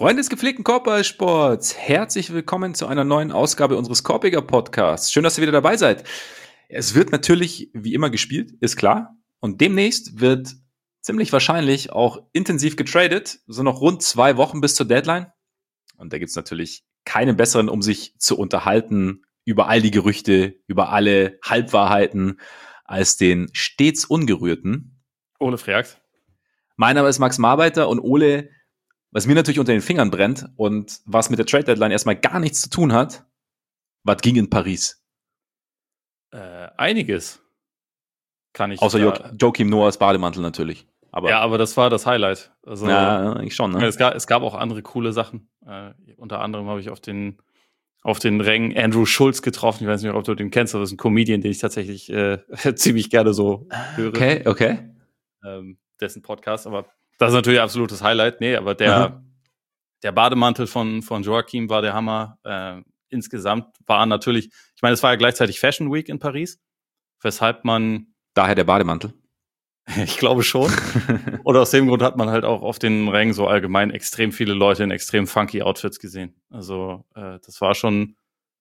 Freunde des gepflegten Korbballsports, herzlich willkommen zu einer neuen Ausgabe unseres Korbiger Podcasts. Schön, dass ihr wieder dabei seid. Es wird natürlich wie immer gespielt, ist klar. Und demnächst wird ziemlich wahrscheinlich auch intensiv getradet. So noch rund 2 Wochen bis zur Deadline. Und da gibt's natürlich keinen besseren, um sich zu unterhalten über all die Gerüchte, über alle Halbwahrheiten, als den stets ungerührten Ole Freaks. Mein Name ist Max Marbeiter und Ole, was mir natürlich unter den Fingern brennt und was mit der Trade Deadline erstmal gar nichts zu tun hat, was ging in Paris? Einiges kann ich. Außer Joachim Noahs Bademantel natürlich. Aber das war das Highlight. Also, ja, ich schon, ne? Es gab auch andere coole Sachen. Unter anderem habe ich auf den Rängen Andrew Schulz getroffen. Ich weiß nicht, ob du den kennst, aber das ist ein Comedian, den ich tatsächlich ziemlich gerne so höre. Okay. Dessen Podcast, aber das ist natürlich absolutes Highlight. Nee, aber der Bademantel von Joachim war der Hammer. Insgesamt war natürlich, ich meine, es war ja gleichzeitig Fashion Week in Paris, weshalb man... Daher der Bademantel? Ich glaube schon. Oder aus dem Grund hat man halt auch auf den Rängen so allgemein extrem viele Leute in extrem funky Outfits gesehen. Also das war schon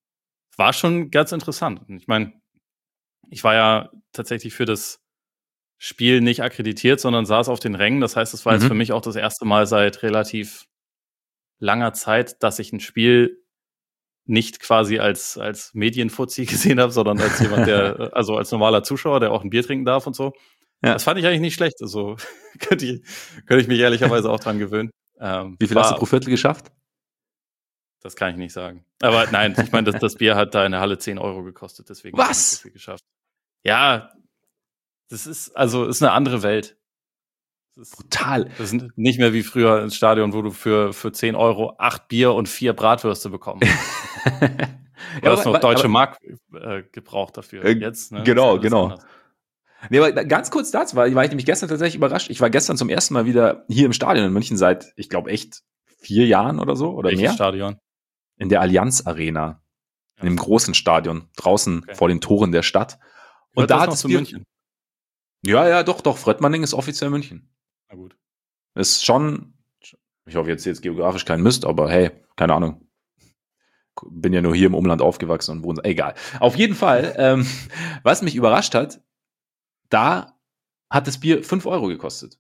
ganz interessant. Und ich meine, ich war ja tatsächlich für das Spiel nicht akkreditiert, sondern saß auf den Rängen. Das heißt, es war jetzt für mich auch das erste Mal seit relativ langer Zeit, dass ich ein Spiel nicht quasi als Medienfuzzi gesehen habe, sondern als jemand, der, also als normaler Zuschauer, der auch ein Bier trinken darf und so. Ja. Das fand ich eigentlich nicht schlecht. Also könnte ich mich ehrlicherweise auch dran gewöhnen. Wie viel hast du pro Viertel geschafft? Das kann ich nicht sagen. Aber nein, ich meine, das Bier hat da in der Halle 10 Euro gekostet, deswegen habe ich nicht so viel geschafft. Ja, das ist eine andere Welt. Das ist brutal. Das ist nicht mehr wie früher ins Stadion, wo du für 10 Euro 8 Bier und 4 Bratwürste bekommen hast. Du hast noch deutsche Mark gebraucht dafür. Jetzt, ne? Genau. Nee, aber ganz kurz dazu, war ich nämlich gestern tatsächlich überrascht. Ich war gestern zum ersten Mal wieder hier im Stadion in München seit, ich glaube, echt 4 Jahren oder so oder Welches mehr. Stadion? In der Allianz Arena. In einem großen Stadion, draußen vor den Toren der Stadt. Und da hat es München. Ja, doch. Fröttmanning ist offiziell München. Na gut. Ist schon, ich hoffe jetzt geografisch kein Mist, aber hey, keine Ahnung. Bin ja nur hier im Umland aufgewachsen und wohne, egal. Auf jeden Fall, was mich überrascht hat, da hat das Bier 5 Euro gekostet.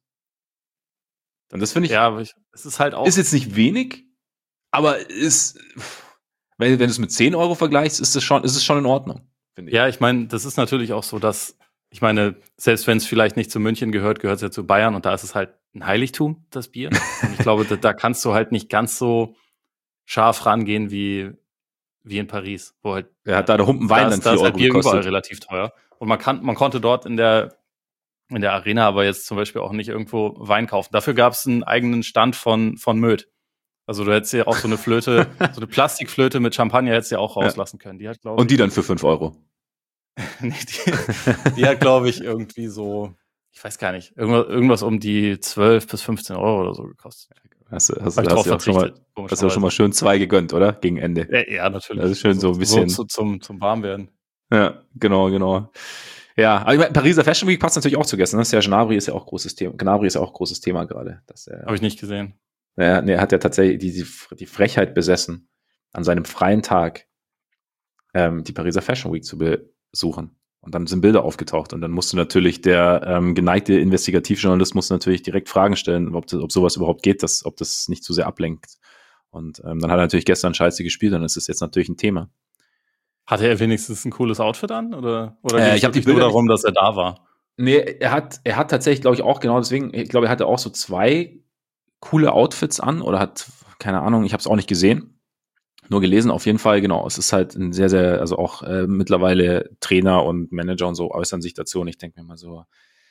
Und das finde ich, ja, aber es ist halt auch. Ist jetzt nicht wenig, aber wenn du es mit 10 Euro vergleichst, ist es schon in Ordnung, finde ich. Ja, ich meine, das ist natürlich auch so, dass, ich meine, selbst wenn es vielleicht nicht zu München gehört es ja zu Bayern und da ist es halt ein Heiligtum, das Bier. Und ich glaube, da kannst du halt nicht ganz so scharf rangehen wie in Paris, wo halt da der Humpen Wein dann 4 Euro halt Bier gekostet. Überall relativ teuer. Und man konnte dort in der Arena aber jetzt zum Beispiel auch nicht irgendwo Wein kaufen. Dafür gab es einen eigenen Stand von Möd. Also du hättest ja auch so eine Flöte, so eine Plastikflöte mit Champagner hättest du ja auch rauslassen können. Die hat, und die dann für 5 Euro? Nee, die hat, glaube ich, irgendwie so, ich weiß gar nicht, irgendwas um die 12 bis 15 Euro oder so gekostet. Hast du schon mal schön 2 gegönnt, oder? Gegen Ende. Ja, natürlich. Das ist schön so ein bisschen. So zum Warmwerden. Ja, genau. Ja, aber ich meine, Pariser Fashion Week passt natürlich auch zu gestern. Ne? Serge Gnabry ist ja auch großes Thema. Gnabry ist ja auch großes Thema gerade. Habe ich nicht gesehen. Ja, er hat ja tatsächlich die Frechheit besessen, an seinem freien Tag die Pariser Fashion Week zu besuchen. Und dann sind Bilder aufgetaucht. Und dann musste natürlich der geneigte Investigativjournalist natürlich direkt Fragen stellen, ob sowas überhaupt geht, ob das nicht zu sehr ablenkt. Und dann hat er natürlich gestern Scheiße gespielt und es ist jetzt natürlich ein Thema. Hatte er wenigstens ein cooles Outfit an? Oder ich habe die Bilder nur darum, dass er da war? Nee, er hat tatsächlich, glaube ich, auch genau deswegen, ich glaube, er hatte auch so 2 coole Outfits an oder hat, keine Ahnung, ich habe es auch nicht gesehen, nur gelesen, auf jeden Fall, genau. Es ist halt ein sehr, sehr, also auch mittlerweile Trainer und Manager und so äußern sich dazu und ich denke mir mal so,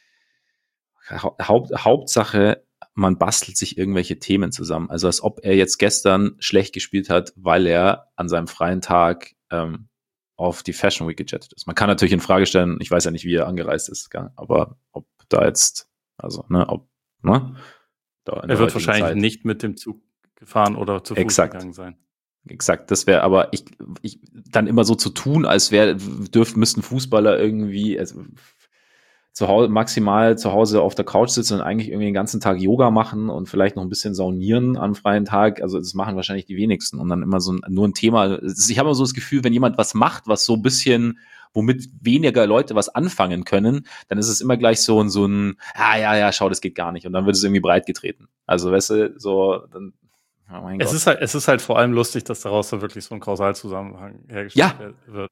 Hauptsache, man bastelt sich irgendwelche Themen zusammen. Also als ob er jetzt gestern schlecht gespielt hat, weil er an seinem freien Tag auf die Fashion Week gejettet ist. Man kann natürlich in Frage stellen, ich weiß ja nicht, wie er angereist ist, aber ob da jetzt, also, er wird wahrscheinlich nicht mit dem Zug gefahren oder zu Fuß gegangen sein. Exakt, das wäre aber, ich dann immer so zu tun, als müssten Fußballer irgendwie, also maximal zu Hause auf der Couch sitzen und eigentlich irgendwie den ganzen Tag Yoga machen und vielleicht noch ein bisschen saunieren am freien Tag. Also das machen wahrscheinlich die wenigsten. Und dann immer nur ein Thema. Ich habe immer so das Gefühl, wenn jemand was macht, was so ein bisschen, womit weniger Leute was anfangen können, dann ist es immer gleich so ein, ja, schau, das geht gar nicht. Und dann wird es irgendwie breit getreten. Also, weißt du, so, dann, oh mein Gott. Es ist halt vor allem lustig, dass daraus so wirklich so ein Kausalzusammenhang hergestellt wird.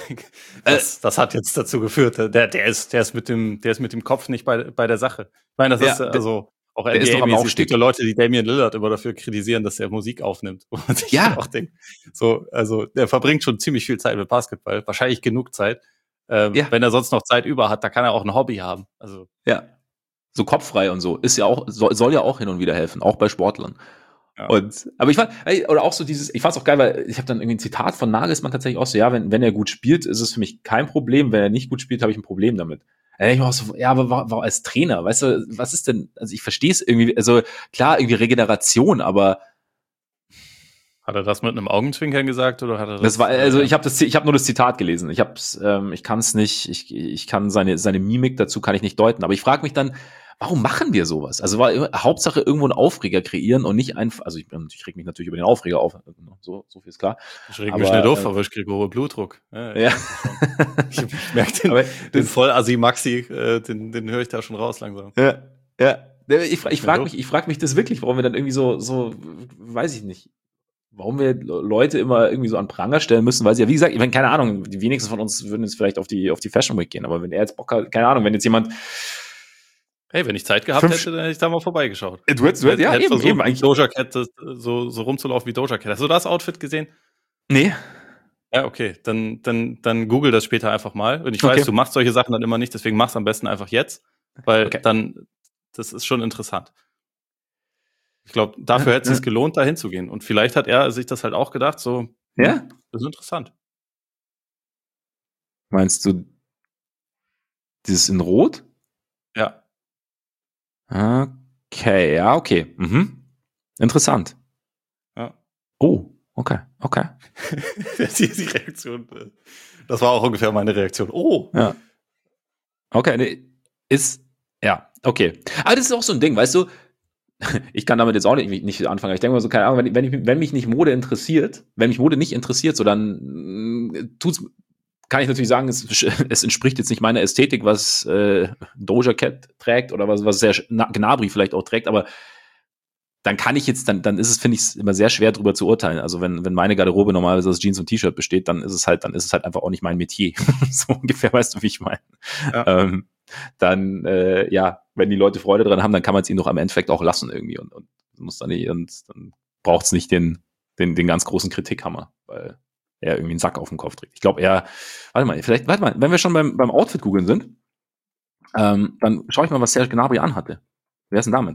Das hat jetzt dazu geführt. Der ist mit dem Kopf nicht bei der Sache. Ich meine, das ist also auch NBA-mäßig. Es gibt ja Leute, die Damian Lillard immer dafür kritisieren, dass er Musik aufnimmt. Wo man sich auch denkt, so, also der verbringt schon ziemlich viel Zeit mit Basketball, wahrscheinlich genug Zeit. Wenn er sonst noch Zeit über hat, da kann er auch ein Hobby haben. Also ja, so kopffrei und so ist ja auch soll ja auch hin und wieder helfen, auch bei Sportlern. Ja. Aber ich fand, oder auch so ich fand's auch geil, weil ich habe dann irgendwie ein Zitat von Nagelsmann tatsächlich auch so, ja, wenn er gut spielt, ist es für mich kein Problem, wenn er nicht gut spielt, habe ich ein Problem damit. Ich war auch so, ja, aber war als Trainer, weißt du, was ist denn, also ich verstehe es irgendwie, also klar, irgendwie Regeneration, aber hat er das mit einem Augenzwinkern gesagt oder hat er das war, also ich habe nur das Zitat gelesen. Ich kann es nicht, ich kann seine Mimik dazu kann ich nicht deuten, aber ich frage mich dann, warum machen wir sowas? Also Hauptsache irgendwo einen Aufreger kreieren und nicht einfach, also ich reg mich natürlich über den Aufreger auf, so viel ist klar. Ich reg mich nicht auf, aber ich kriege hohen Blutdruck. Ja. Ich merke den Voll-Assi-Maxi, den höre ich da schon raus langsam. Ja. Ich frag mich das wirklich, warum wir dann irgendwie so, weiß ich nicht, warum wir Leute immer irgendwie so an Pranger stellen müssen, weil sie ja, wie gesagt, ich meine, keine Ahnung, die wenigsten von uns würden jetzt vielleicht auf die Fashion Week gehen, aber wenn er jetzt Bock hat, keine Ahnung, wenn jetzt jemand hey, wenn ich Zeit gehabt hätte, dann hätte ich da mal vorbeigeschaut. Du hättest eben eigentlich Doja Cat so rumzulaufen wie Doja Cat. Hast du das Outfit gesehen? Nee. Ja, okay. Dann google das später einfach mal. Und ich weiß, du machst solche Sachen dann immer nicht, deswegen mach's am besten einfach jetzt, weil dann, das ist schon interessant. Ich glaube, dafür hätte es sich gelohnt, da hinzugehen. Und vielleicht hat er sich das halt auch gedacht, so, ja, das ist interessant. Meinst du dieses in Rot? Ja. Okay, ja, okay. Mhm. Interessant. Ja. Oh, okay. Die Reaktion, das war auch ungefähr meine Reaktion. Oh. Ja. Okay, okay. Aber das ist auch so ein Ding, weißt du, ich kann damit jetzt auch nicht anfangen. Ich denke mal so, keine Ahnung, wenn mich nicht Mode interessiert, wenn mich Mode nicht interessiert, so dann kann ich natürlich sagen, es entspricht jetzt nicht meiner Ästhetik, was Doja Cat trägt oder was sehr Gnabry vielleicht auch trägt, aber dann kann ich jetzt, dann ist es, finde ich, immer sehr schwer drüber zu urteilen. Also wenn meine Garderobe normalerweise aus Jeans und T-Shirt besteht, dann ist es halt einfach auch nicht mein Metier. So ungefähr, weißt du, wie ich meine. Ja. Dann, wenn die Leute Freude dran haben, dann kann man es ihnen doch am Endeffekt auch lassen irgendwie und muss dann nicht, und dann braucht es nicht den ganz großen Kritikhammer, weil er irgendwie einen Sack auf dem Kopf trägt. Ich glaube warte mal, wenn wir schon beim Outfit googeln sind, dann schaue ich mal, was Serge Gnabry anhatte. Wer ist denn damit?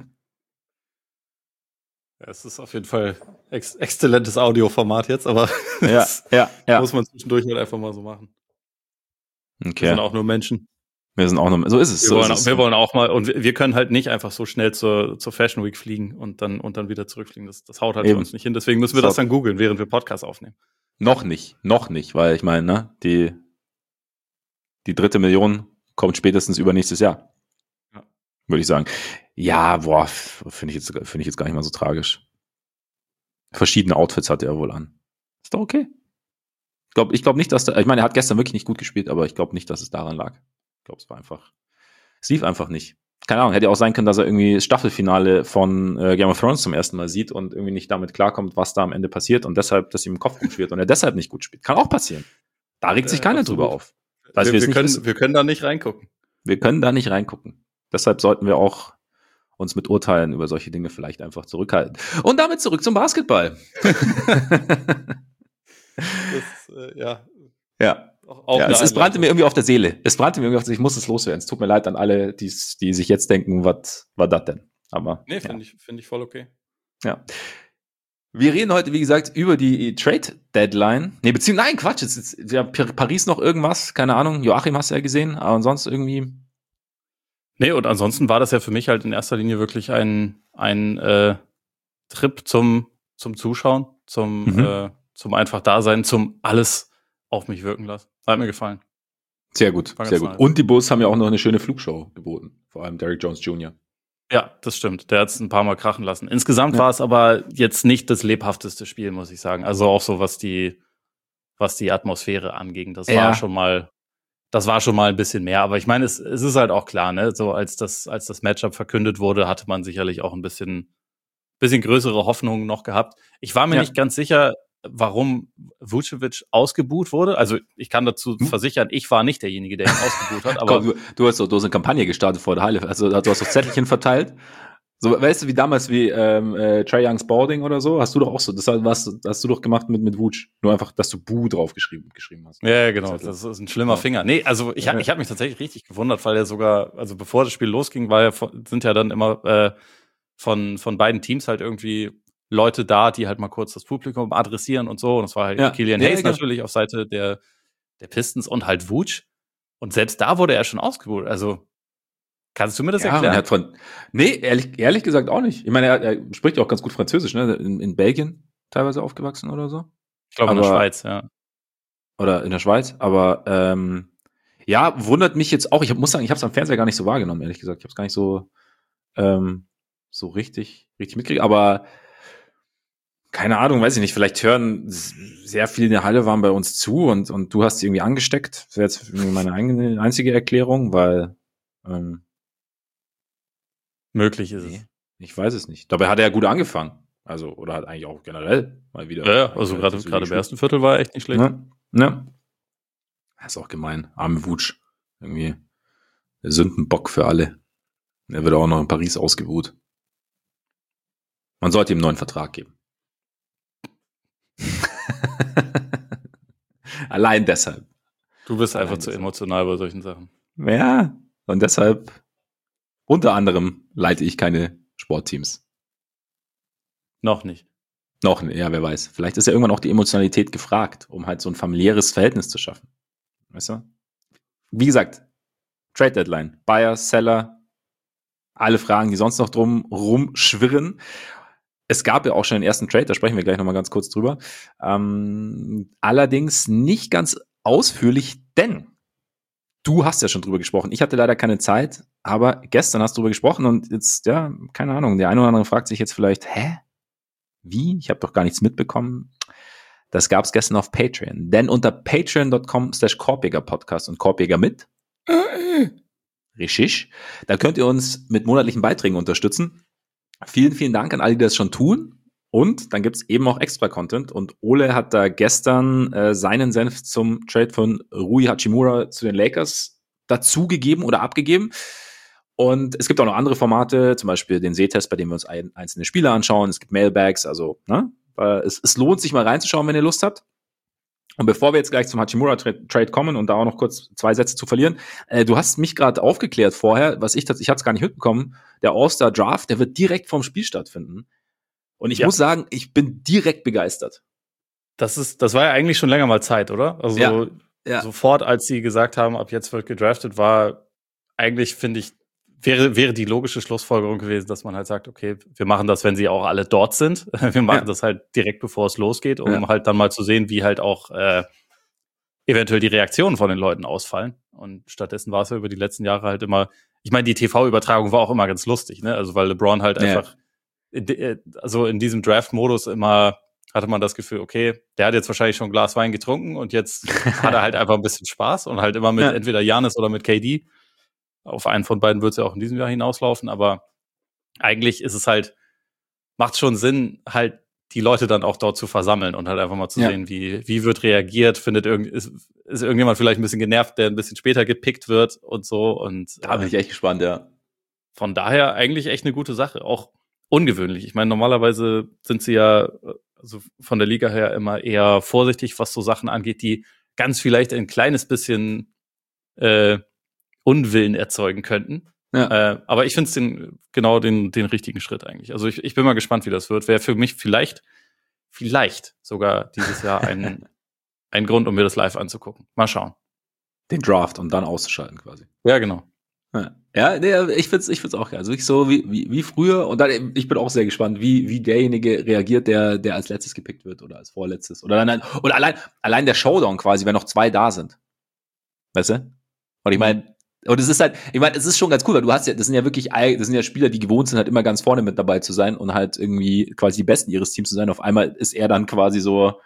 Ja, es ist auf jeden Fall exzellentes Audioformat jetzt, aber ja. Muss man zwischendurch halt einfach mal so machen. Okay. Wir sind auch nur Menschen. So ist es. Wir wollen auch mal, und wir können halt nicht einfach so schnell zur Fashion Week fliegen und dann wieder zurückfliegen. Das haut halt für uns nicht hin. Deswegen müssen wir das dann googeln, während wir Podcasts aufnehmen. Noch nicht, weil ich meine, ne, die 3. Million kommt spätestens übernächstes Jahr. Ja. Würde ich sagen. Ja, finde ich jetzt gar nicht mal so tragisch. Verschiedene Outfits hat er wohl an. Ist doch okay. Ich glaube nicht, dass ich meine, er hat gestern wirklich nicht gut gespielt, aber ich glaube nicht, dass es daran lag. Ich glaube, es lief einfach nicht. Keine Ahnung, hätte ja auch sein können, dass er irgendwie das Staffelfinale von Game of Thrones zum ersten Mal sieht und irgendwie nicht damit klarkommt, was da am Ende passiert und deshalb, dass ihm im Kopf rumschwirrt und er deshalb nicht gut spielt. Kann auch passieren. Da regt sich keiner drüber auf. Wir können da nicht reingucken. Wir können da nicht reingucken. Deshalb sollten wir auch uns mit Urteilen über solche Dinge vielleicht einfach zurückhalten. Und damit zurück zum Basketball. Es brannte mir irgendwie auf der Seele. Ich muss es loswerden. Es tut mir leid an alle, die sich jetzt denken, was war das denn? Aber nee, finde ich voll okay. Ja. Wir reden heute, wie gesagt, über die Trade-Deadline. Nein, Quatsch. Jetzt ist ja Paris noch irgendwas. Keine Ahnung. Joachim hast du ja gesehen. Aber sonst irgendwie. Nee, und ansonsten war das ja für mich halt in erster Linie wirklich ein Trip zum Zuschauen, zum einfach Dasein, zum alles auf mich wirken lassen. Hat mir gefallen. Sehr gut, sehr gut. Nice. Und die Bulls haben ja auch noch eine schöne Flugshow geboten. Vor allem Derrick Jones Jr. Ja, das stimmt. Der hat es ein paar Mal krachen lassen. Insgesamt war es aber jetzt nicht das lebhafteste Spiel, muss ich sagen. Also auch so, was die Atmosphäre anging. Das war schon mal ein bisschen mehr. Aber ich meine, es ist halt auch klar, ne? So als das Matchup verkündet wurde, hatte man sicherlich auch ein bisschen größere Hoffnungen noch gehabt. Ich war mir nicht ganz sicher, warum Vucevic ausgebuht wurde. Also ich kann dazu versichern, ich war nicht derjenige, der ihn ausgebuht hat. Aber komm, du hast eine Kampagne gestartet vor der Halle. Also du hast doch Zettelchen verteilt. So, weißt du, wie damals wie Trae Young Spalding oder so, hast du doch auch so, das hast du doch gemacht mit Vuce. Nur einfach, dass du Boo drauf geschrieben hast. Ja, genau, das ist ein schlimmer Finger. Nee, also ich hab mich tatsächlich richtig gewundert, weil er sogar, also bevor das Spiel losging, sind ja dann immer von beiden Teams halt irgendwie Leute da, die halt mal kurz das Publikum adressieren und so. Und das war halt Killian Hayes natürlich auf Seite der Pistons und halt Vuce. Und selbst da wurde er schon ausgebucht. Also kannst du mir das erklären? Ehrlich gesagt auch nicht. Ich meine, er spricht ja auch ganz gut Französisch, ne? In Belgien teilweise aufgewachsen oder so. Ich glaube in der Schweiz, ja. Oder in der Schweiz, aber wundert mich jetzt auch. Ich muss sagen, ich habe es am Fernseher gar nicht so wahrgenommen, ehrlich gesagt. Ich habe es gar nicht so richtig mitgekriegt, aber keine Ahnung, weiß ich nicht, vielleicht hören sehr viele in der Halle waren bei uns zu und du hast sie irgendwie angesteckt. Das wäre jetzt meine einzige Erklärung, weil möglich ist es. Ich weiß es nicht. Dabei hat er gut angefangen. Also, oder hat eigentlich auch generell mal wieder. Ja, also gerade im ersten Viertel war er echt nicht schlecht. Ne? Das ist auch gemein. Arme Vuce. Irgendwie der Sündenbock für alle. Er wird auch noch in Paris ausgebuht. Man sollte ihm einen neuen Vertrag geben. Allein deshalb. Du bist einfach zu emotional bei solchen Sachen. Ja, und deshalb unter anderem leite ich keine Sportteams. Noch nicht. Ja, wer weiß. Vielleicht ist ja irgendwann auch die Emotionalität gefragt, um halt so ein familiäres Verhältnis zu schaffen. Weißt du? Wie gesagt, Trade Deadline, Buyer, Seller, alle Fragen, die sonst noch drum rumschwirren. Es gab ja auch schon den ersten Trade, da sprechen wir gleich nochmal ganz kurz drüber. Allerdings nicht ganz ausführlich, denn du hast ja schon drüber gesprochen. Ich hatte leider keine Zeit, aber gestern hast du drüber gesprochen und jetzt, ja, keine Ahnung, der eine oder andere fragt sich jetzt vielleicht, wie? Ich habe doch gar nichts mitbekommen. Das gab es gestern auf Patreon. Denn unter patreon.com/Korbjäger-Podcast und Korbjäger mit Richtig. Da könnt ihr uns mit monatlichen Beiträgen unterstützen. Vielen, vielen Dank an alle, die das schon tun. Und dann gibt's eben auch Extra-Content. Und Ole hat da gestern seinen Senf zum Trade von Rui Hachimura zu den Lakers dazugegeben oder abgegeben. Und es gibt auch noch andere Formate, zum Beispiel den Sehtest, bei dem wir uns einzelne Spieler anschauen. Es gibt Mailbags, also es lohnt sich mal reinzuschauen, wenn ihr Lust habt. Und bevor wir jetzt gleich zum Hachimura-Trade kommen und da auch noch kurz 2 Sätze zu verlieren, du hast mich gerade aufgeklärt vorher, ich hatte es gar nicht mitbekommen, der All-Star-Draft, der wird direkt vorm Spiel stattfinden. Und ich muss sagen, ich bin direkt begeistert. Das war ja eigentlich schon länger mal Zeit, oder? Also sofort, als sie gesagt haben, ab jetzt wird gedraftet, war eigentlich, finde ich, wäre die logische Schlussfolgerung gewesen, dass man halt sagt, okay, wir machen das, wenn sie auch alle dort sind. Wir machen das halt direkt, bevor es losgeht, um halt dann mal zu sehen, wie halt auch eventuell die Reaktionen von den Leuten ausfallen. Und stattdessen war es ja über die letzten Jahre halt immer, ich meine, die TV-Übertragung war auch immer ganz lustig, ne? Also weil LeBron halt einfach, also in diesem Draft-Modus immer hatte man das Gefühl, okay, der hat jetzt wahrscheinlich schon ein Glas Wein getrunken und jetzt hat er halt einfach ein bisschen Spaß und halt immer mit entweder Giannis oder mit KD. Auf einen von beiden wird es ja auch in diesem Jahr hinauslaufen, aber eigentlich ist es halt, macht schon Sinn, halt die Leute dann auch dort zu versammeln und halt einfach mal zu sehen, wie wird reagiert, ist irgendjemand vielleicht ein bisschen genervt, der ein bisschen später gepickt wird und so. Und da bin ich echt gespannt, ja. Von daher eigentlich echt eine gute Sache, auch ungewöhnlich. Ich meine, normalerweise sind sie ja also von der Liga her immer eher vorsichtig, was so Sachen angeht, die ganz vielleicht ein kleines bisschen Unwillen erzeugen könnten. Ja. Aber ich finde es den richtigen Schritt eigentlich. Also ich bin mal gespannt, wie das wird. Wäre für mich vielleicht sogar dieses Jahr ein Grund, um mir das live anzugucken. Mal schauen. Den Draft und dann auszuschalten quasi. Ja, genau. Ja, ich find's auch geil. Also wirklich so wie früher. Und dann, ich bin auch sehr gespannt, wie derjenige reagiert, der als letztes gepickt wird oder als vorletztes. Oder allein der Showdown quasi, wenn noch 2 da sind. Weißt du? Und ich meine, und es ist halt, ich meine, es ist schon ganz cool, weil das sind ja Spieler, die gewohnt sind, halt immer ganz vorne mit dabei zu sein und halt irgendwie quasi die Besten ihres Teams zu sein. Auf einmal ist er dann quasi so,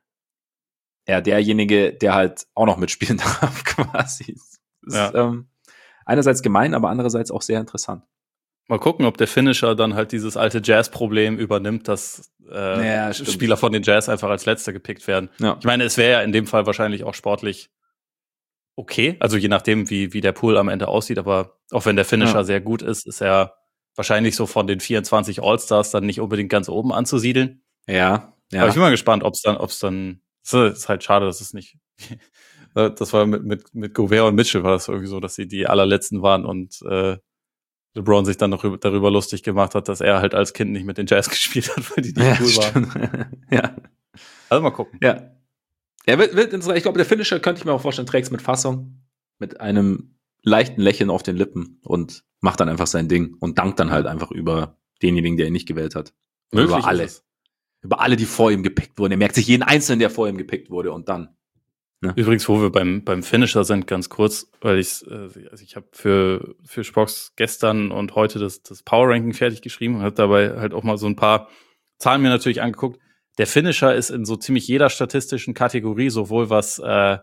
ja, derjenige, der halt auch noch mitspielen darf, quasi. Das ist einerseits gemein, aber andererseits auch sehr interessant. Mal gucken, ob der Finisher dann halt dieses alte Jazz-Problem übernimmt, dass Spieler von den Jazz einfach als Letzter gepickt werden. Ja. Ich meine, es wäre ja in dem Fall wahrscheinlich auch sportlich okay, also je nachdem, wie der Pool am Ende aussieht, aber auch wenn der Finisher sehr gut ist er wahrscheinlich so von den 24 All-Stars dann nicht unbedingt ganz oben anzusiedeln. Ja. Aber ich bin mal gespannt, ob's dann ist halt schade, dass es nicht das war mit Gobert und Mitchell war das irgendwie so, dass sie die allerletzten waren und LeBron sich dann noch darüber lustig gemacht hat, dass er halt als Kind nicht mit den Jazz gespielt hat, weil die cool waren. Ja. Also mal gucken. Ja. Er wird interessant. Ich glaube, der Finisher könnte ich mir auch vorstellen, trägt's mit Fassung, mit einem leichten Lächeln auf den Lippen und macht dann einfach sein Ding und dankt dann halt einfach über denjenigen, der ihn nicht gewählt hat. Möglich über alle. Über alle, die vor ihm gepickt wurden. Er merkt sich jeden Einzelnen, der vor ihm gepickt wurde und dann. Ne? Übrigens, wo wir beim Finisher sind, ganz kurz, weil ich habe für Spox gestern und heute das Power Ranking fertig geschrieben und habe dabei halt auch mal so ein paar Zahlen mir natürlich angeguckt. Der Finisher ist in so ziemlich jeder statistischen Kategorie, sowohl was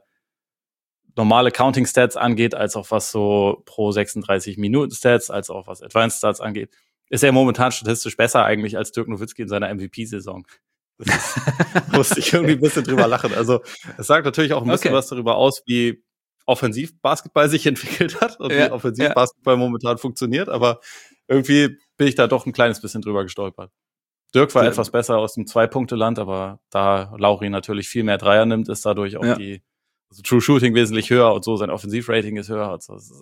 normale Counting Stats angeht, als auch was so pro 36 Minuten Stats, als auch was Advanced Stats angeht, ist er momentan statistisch besser eigentlich als Dirk Nowitzki in seiner MVP-Saison. Musste ich irgendwie ein bisschen drüber lachen. Also es sagt natürlich auch ein bisschen was darüber aus, wie offensiv Basketball sich entwickelt hat und wie offensiv Basketball momentan funktioniert, aber irgendwie bin ich da doch ein kleines bisschen drüber gestolpert. Dirk war etwas besser aus dem 2-Punkte-Land, aber da Lauri natürlich viel mehr Dreier nimmt, ist dadurch auch True Shooting wesentlich höher und so, sein Offensivrating ist höher. Also es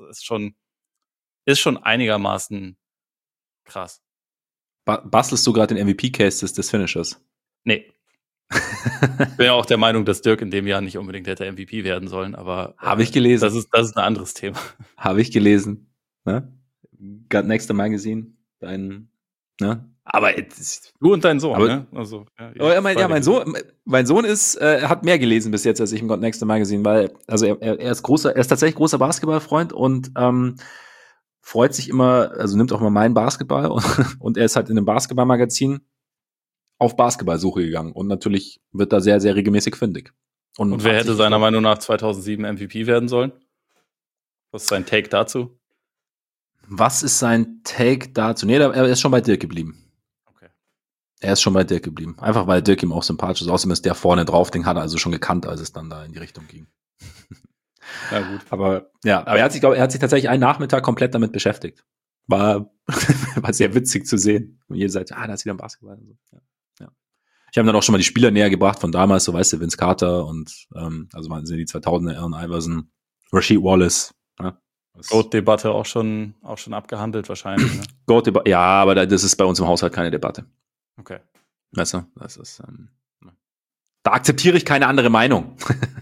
ist schon einigermaßen krass. Bastelst du gerade den MVP-Case des Finishers? Nee. Ich bin ja auch der Meinung, dass Dirk in dem Jahr nicht unbedingt hätte MVP werden sollen, aber habe ich gelesen. Das ist ein anderes Thema. Habe ich gelesen. Ne? Got Next to Magazine. Aber du und dein Sohn, aber, ne? Also, mein Sohn hat mehr gelesen bis jetzt als ich im Got Next to Magazine, weil also er ist tatsächlich großer Basketballfreund und freut sich immer, also nimmt auch immer meinen Basketball und er ist halt in einem Basketballmagazin auf Basketballsuche gegangen und natürlich wird da sehr, sehr regelmäßig fündig. Und wer hätte seiner Meinung nach 2007 MVP werden sollen? Was ist sein Take dazu? Was ist sein Take dazu? Nee, er ist schon bei Dirk geblieben. Okay. Er ist schon bei Dirk geblieben. Einfach weil Dirk ihm auch sympathisch ist. Außerdem ist der vorne drauf, den hat er also schon gekannt, als es dann da in die Richtung ging. Ja, gut. Aber er hat sich tatsächlich einen Nachmittag komplett damit beschäftigt. War sehr witzig zu sehen. Und jede Seite, da ist wieder ein Basketball. Und so. Ja. Ich habe dann auch schon mal die Spieler näher gebracht von damals, so weißt du, Vince Carter und also waren sie die 2000er, Allen Iverson, Rasheed Wallace. Ja. Goat-Debatte auch schon abgehandelt wahrscheinlich. Ne? Goat-Debatte, ja, aber das ist bei uns im Haushalt keine Debatte. Okay. Weißt du, das ist da akzeptiere ich keine andere Meinung.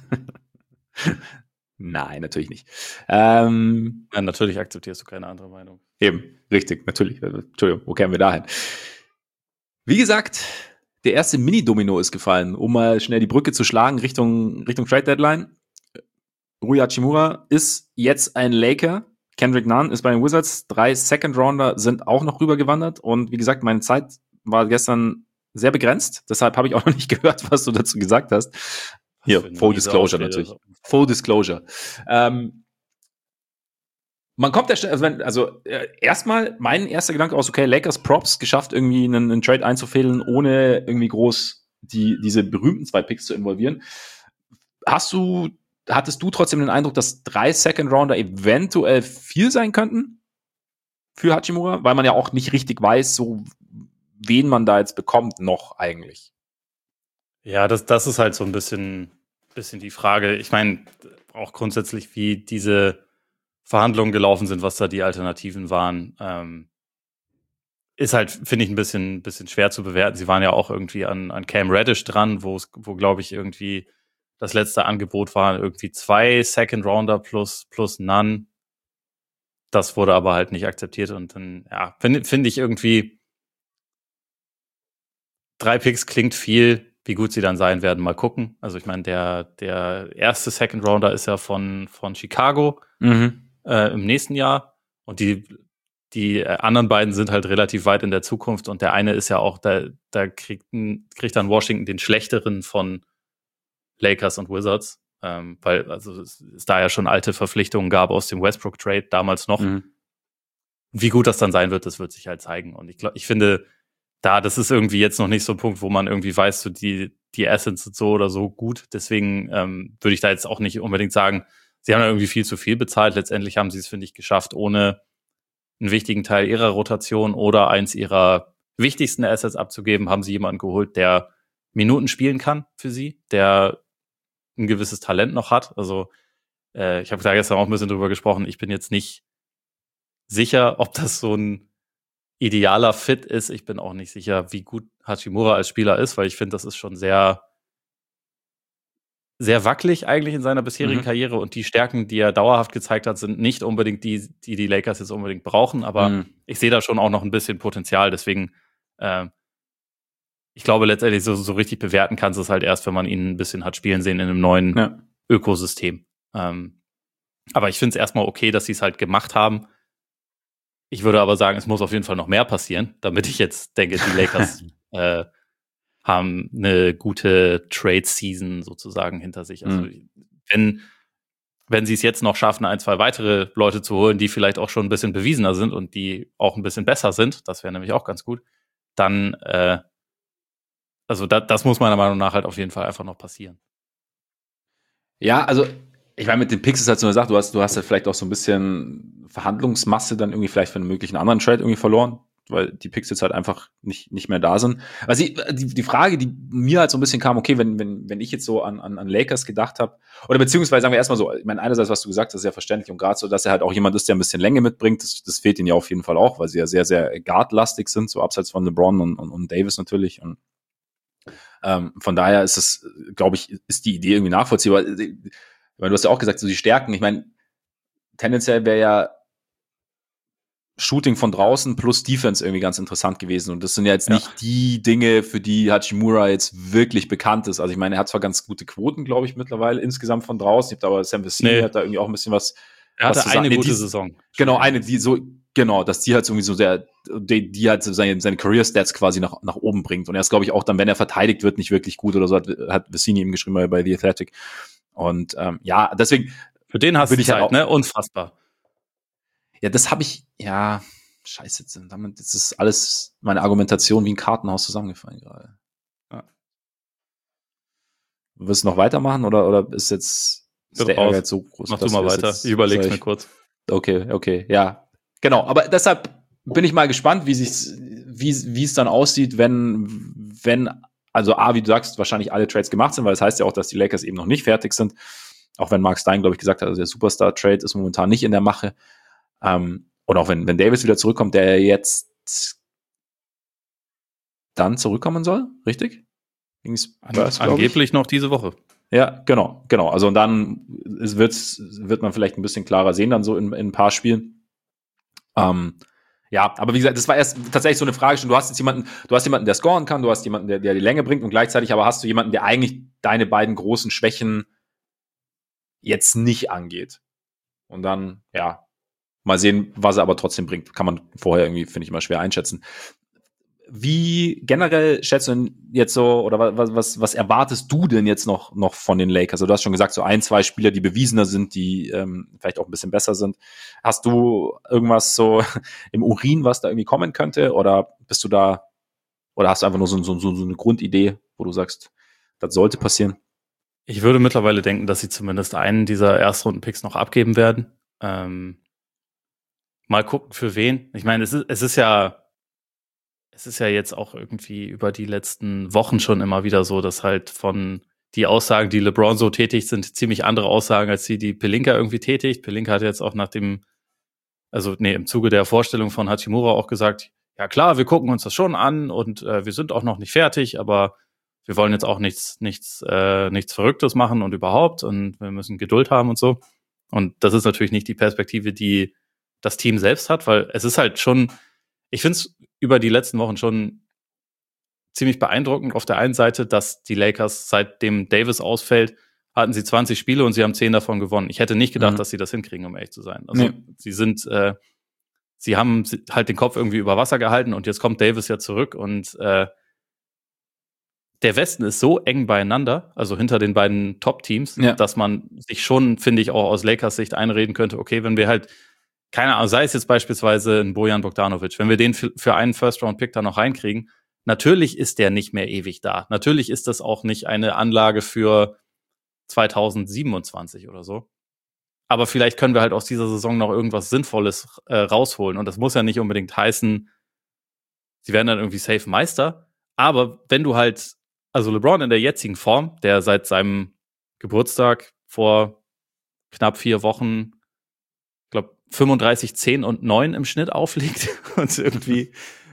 Nein, natürlich nicht. Nein, natürlich akzeptierst du keine andere Meinung. Eben, richtig, natürlich. Entschuldigung, wo kämen wir dahin? Wie gesagt, der erste Mini-Domino ist gefallen, um mal schnell die Brücke zu schlagen Richtung Trade-Deadline. Rui Hachimura ist jetzt ein Laker. Kendrick Nunn ist bei den Wizards. 3 Second-Rounder sind auch noch rübergewandert. Und wie gesagt, meine Zeit war gestern sehr begrenzt. Deshalb habe ich auch noch nicht gehört, was du dazu gesagt hast. Hier, Full Disclosure natürlich. Full Disclosure. Man kommt erstmal, mein erster Gedanke aus, okay, Lakers Props geschafft, irgendwie einen Trade einzufädeln, ohne irgendwie groß diese berühmten 2 Picks zu involvieren. Hattest du trotzdem den Eindruck, dass 3 Second Rounder eventuell viel sein könnten für Hachimura? Weil man ja auch nicht richtig weiß, so wen man da jetzt bekommt noch eigentlich. Ja, das ist halt so ein bisschen die Frage. Ich meine, auch grundsätzlich, wie diese Verhandlungen gelaufen sind, was da die Alternativen waren, ist halt, finde ich, ein bisschen schwer zu bewerten. Sie waren ja auch irgendwie an Cam Reddish dran, wo glaube ich, irgendwie das letzte Angebot war, irgendwie 2 Second Rounder plus None. Das wurde aber halt nicht akzeptiert und dann, ja, finde ich irgendwie 3 Picks klingt viel. Wie gut sie dann sein werden, mal gucken. Also ich meine, der erste Second Rounder ist ja von Chicago. im nächsten Jahr. Und die anderen beiden sind halt relativ weit in der Zukunft. Und der eine ist ja auch, da kriegt dann Washington den schlechteren von Lakers und Wizards. Weil also es da ja schon alte Verpflichtungen gab aus dem Westbrook-Trade damals noch. Wie gut das dann sein wird, das wird sich halt zeigen. Und ich finde, das ist irgendwie jetzt noch nicht so ein Punkt, wo man irgendwie weiß, so die Assets sind so oder so gut. Deswegen würde ich da jetzt auch nicht unbedingt sagen, sie haben da irgendwie viel zu viel bezahlt. Letztendlich haben sie es, finde ich, geschafft, ohne einen wichtigen Teil ihrer Rotation oder eins ihrer wichtigsten Assets abzugeben, haben sie jemanden geholt, der Minuten spielen kann für sie, der ein gewisses Talent noch hat. Also ich habe da gestern auch ein bisschen drüber gesprochen. Ich bin jetzt nicht sicher, ob das so ein idealer Fit ist. Ich bin auch nicht sicher, wie gut Hachimura als Spieler ist, weil ich finde, das ist schon sehr, sehr wackelig eigentlich in seiner bisherigen Karriere, und die Stärken, die er dauerhaft gezeigt hat, sind nicht unbedingt die Lakers jetzt unbedingt brauchen, aber ich sehe da schon auch noch ein bisschen Potenzial, deswegen ich glaube letztendlich so richtig bewerten kannst du es halt erst, wenn man ihn ein bisschen hat spielen sehen in einem neuen Ökosystem. Aber ich finde es erstmal okay, dass sie es halt gemacht haben. Ich würde aber sagen, es muss auf jeden Fall noch mehr passieren, damit ich jetzt denke, die Lakers haben eine gute Trade-Season sozusagen hinter sich. Also wenn sie es jetzt noch schaffen, 1, 2 weitere Leute zu holen, die vielleicht auch schon ein bisschen bewiesener sind und die auch ein bisschen besser sind, das wäre nämlich auch ganz gut, dann also das muss meiner Meinung nach halt auf jeden Fall einfach noch passieren. Ja, also ich meine, mit den Picks ist halt so eine Sache, du hast ja vielleicht auch so ein bisschen Verhandlungsmasse dann irgendwie vielleicht für einen möglichen anderen Trade irgendwie verloren, weil die Picks jetzt halt einfach nicht mehr da sind. Also die Frage, die mir halt so ein bisschen kam, okay, wenn ich jetzt so an Lakers gedacht habe, oder beziehungsweise sagen wir erstmal so, ich meine, einerseits, was du gesagt hast, ist ja verständlich, und gerade so, dass er halt auch jemand ist, der ein bisschen Länge mitbringt, das fehlt ihnen ja auf jeden Fall auch, weil sie ja sehr, sehr guardlastig sind, so abseits von LeBron und Davis natürlich, und von daher ist es, glaube ich, ist die Idee irgendwie nachvollziehbar. Weil du hast ja auch gesagt, so die Stärken, ich meine, tendenziell wäre ja Shooting von draußen plus Defense irgendwie ganz interessant gewesen. Und das sind ja jetzt nicht die Dinge, für die Hachimura jetzt wirklich bekannt ist. Also ich meine, er hat zwar ganz gute Quoten, glaube ich, mittlerweile insgesamt von draußen. Ich habe aber Sam Vecini hat da irgendwie auch ein bisschen was. Er hatte eine gute Saison. Genau, dass die halt irgendwie so die halt seine Career-Stats quasi nach oben bringt. Und er ist, glaube ich, auch dann, wenn er verteidigt wird, nicht wirklich gut oder so, hat Vecini ihm geschrieben bei The Athletic. Und deswegen. Für den hast du Zeit, ne? Unfassbar. Ja, das habe ich, scheiße, damit ist alles meine Argumentation wie ein Kartenhaus zusammengefallen gerade. Ja. Willst du noch weitermachen oder ist jetzt der Ehrgeiz so groß? Mach du mal weiter, ich überleg's mir kurz. Okay, ja. Genau, aber deshalb bin ich mal gespannt, wie es dann aussieht, wenn also wie du sagst, wahrscheinlich alle Trades gemacht sind, weil das heißt ja auch, dass die Lakers eben noch nicht fertig sind. Auch wenn Mark Stein, glaube ich, gesagt hat, also der Superstar-Trade ist momentan nicht in der Mache. Und auch wenn Davis wieder zurückkommt, der jetzt dann zurückkommen soll, richtig? Angeblich noch diese Woche. Ja, genau. Also und dann wird man vielleicht ein bisschen klarer sehen, dann so in ein paar Spielen. Aber wie gesagt, das war erst tatsächlich so eine Frage. Du hast jemanden, der scoren kann, du hast jemanden, der die Länge bringt, und gleichzeitig aber hast du jemanden, der eigentlich deine beiden großen Schwächen jetzt nicht angeht. Und dann, mal sehen, was er aber trotzdem bringt. Kann man vorher irgendwie, finde ich, immer schwer einschätzen. Wie generell schätzt du denn jetzt so, oder was erwartest du denn jetzt noch von den Lakers? Also du hast schon gesagt, so 1, 2 Spieler, die bewiesener sind, die vielleicht auch ein bisschen besser sind. Hast du irgendwas so im Urin, was da irgendwie kommen könnte? Oder bist du da, oder hast du einfach nur so eine Grundidee, wo du sagst, das sollte passieren? Ich würde mittlerweile denken, dass sie zumindest einen dieser Erstrunden-Picks noch abgeben werden. Mal gucken, für wen. Ich meine, es ist ja jetzt auch irgendwie über die letzten Wochen schon immer wieder so, dass halt von die Aussagen, die LeBron so tätigt, sind ziemlich andere Aussagen, als die Pelinka irgendwie tätigt. Pelinka hat jetzt auch im Zuge der Vorstellung von Hachimura auch gesagt, ja klar, wir gucken uns das schon an und wir sind auch noch nicht fertig, aber wir wollen jetzt auch nichts Verrücktes machen und überhaupt, und wir müssen Geduld haben und so. Und das ist natürlich nicht die Perspektive, die das Team selbst hat, weil es ist halt schon, ich finde es über die letzten Wochen schon ziemlich beeindruckend auf der einen Seite, dass die Lakers, seitdem Davis ausfällt, hatten sie 20 Spiele und sie haben 10 davon gewonnen. Ich hätte nicht gedacht, dass sie das hinkriegen, um ehrlich zu sein. Also sie haben halt den Kopf irgendwie über Wasser gehalten und jetzt kommt Davis ja zurück und der Westen ist so eng beieinander, also hinter den beiden Top-Teams, dass man sich schon, finde ich, auch aus Lakers Sicht einreden könnte, okay, wenn wir halt, keine Ahnung, sei es jetzt beispielsweise ein Bojan Bogdanovic, wenn wir den für einen First-Round-Pick da noch reinkriegen, natürlich ist der nicht mehr ewig da. Natürlich ist das auch nicht eine Anlage für 2027 oder so. Aber vielleicht können wir halt aus dieser Saison noch irgendwas Sinnvolles rausholen. Und das muss ja nicht unbedingt heißen, sie werden dann irgendwie safe Meister. Aber wenn du halt, also LeBron in der jetzigen Form, der seit seinem Geburtstag vor knapp 4 Wochen, ich glaube 35, 10 und 9 im Schnitt auflegt und irgendwie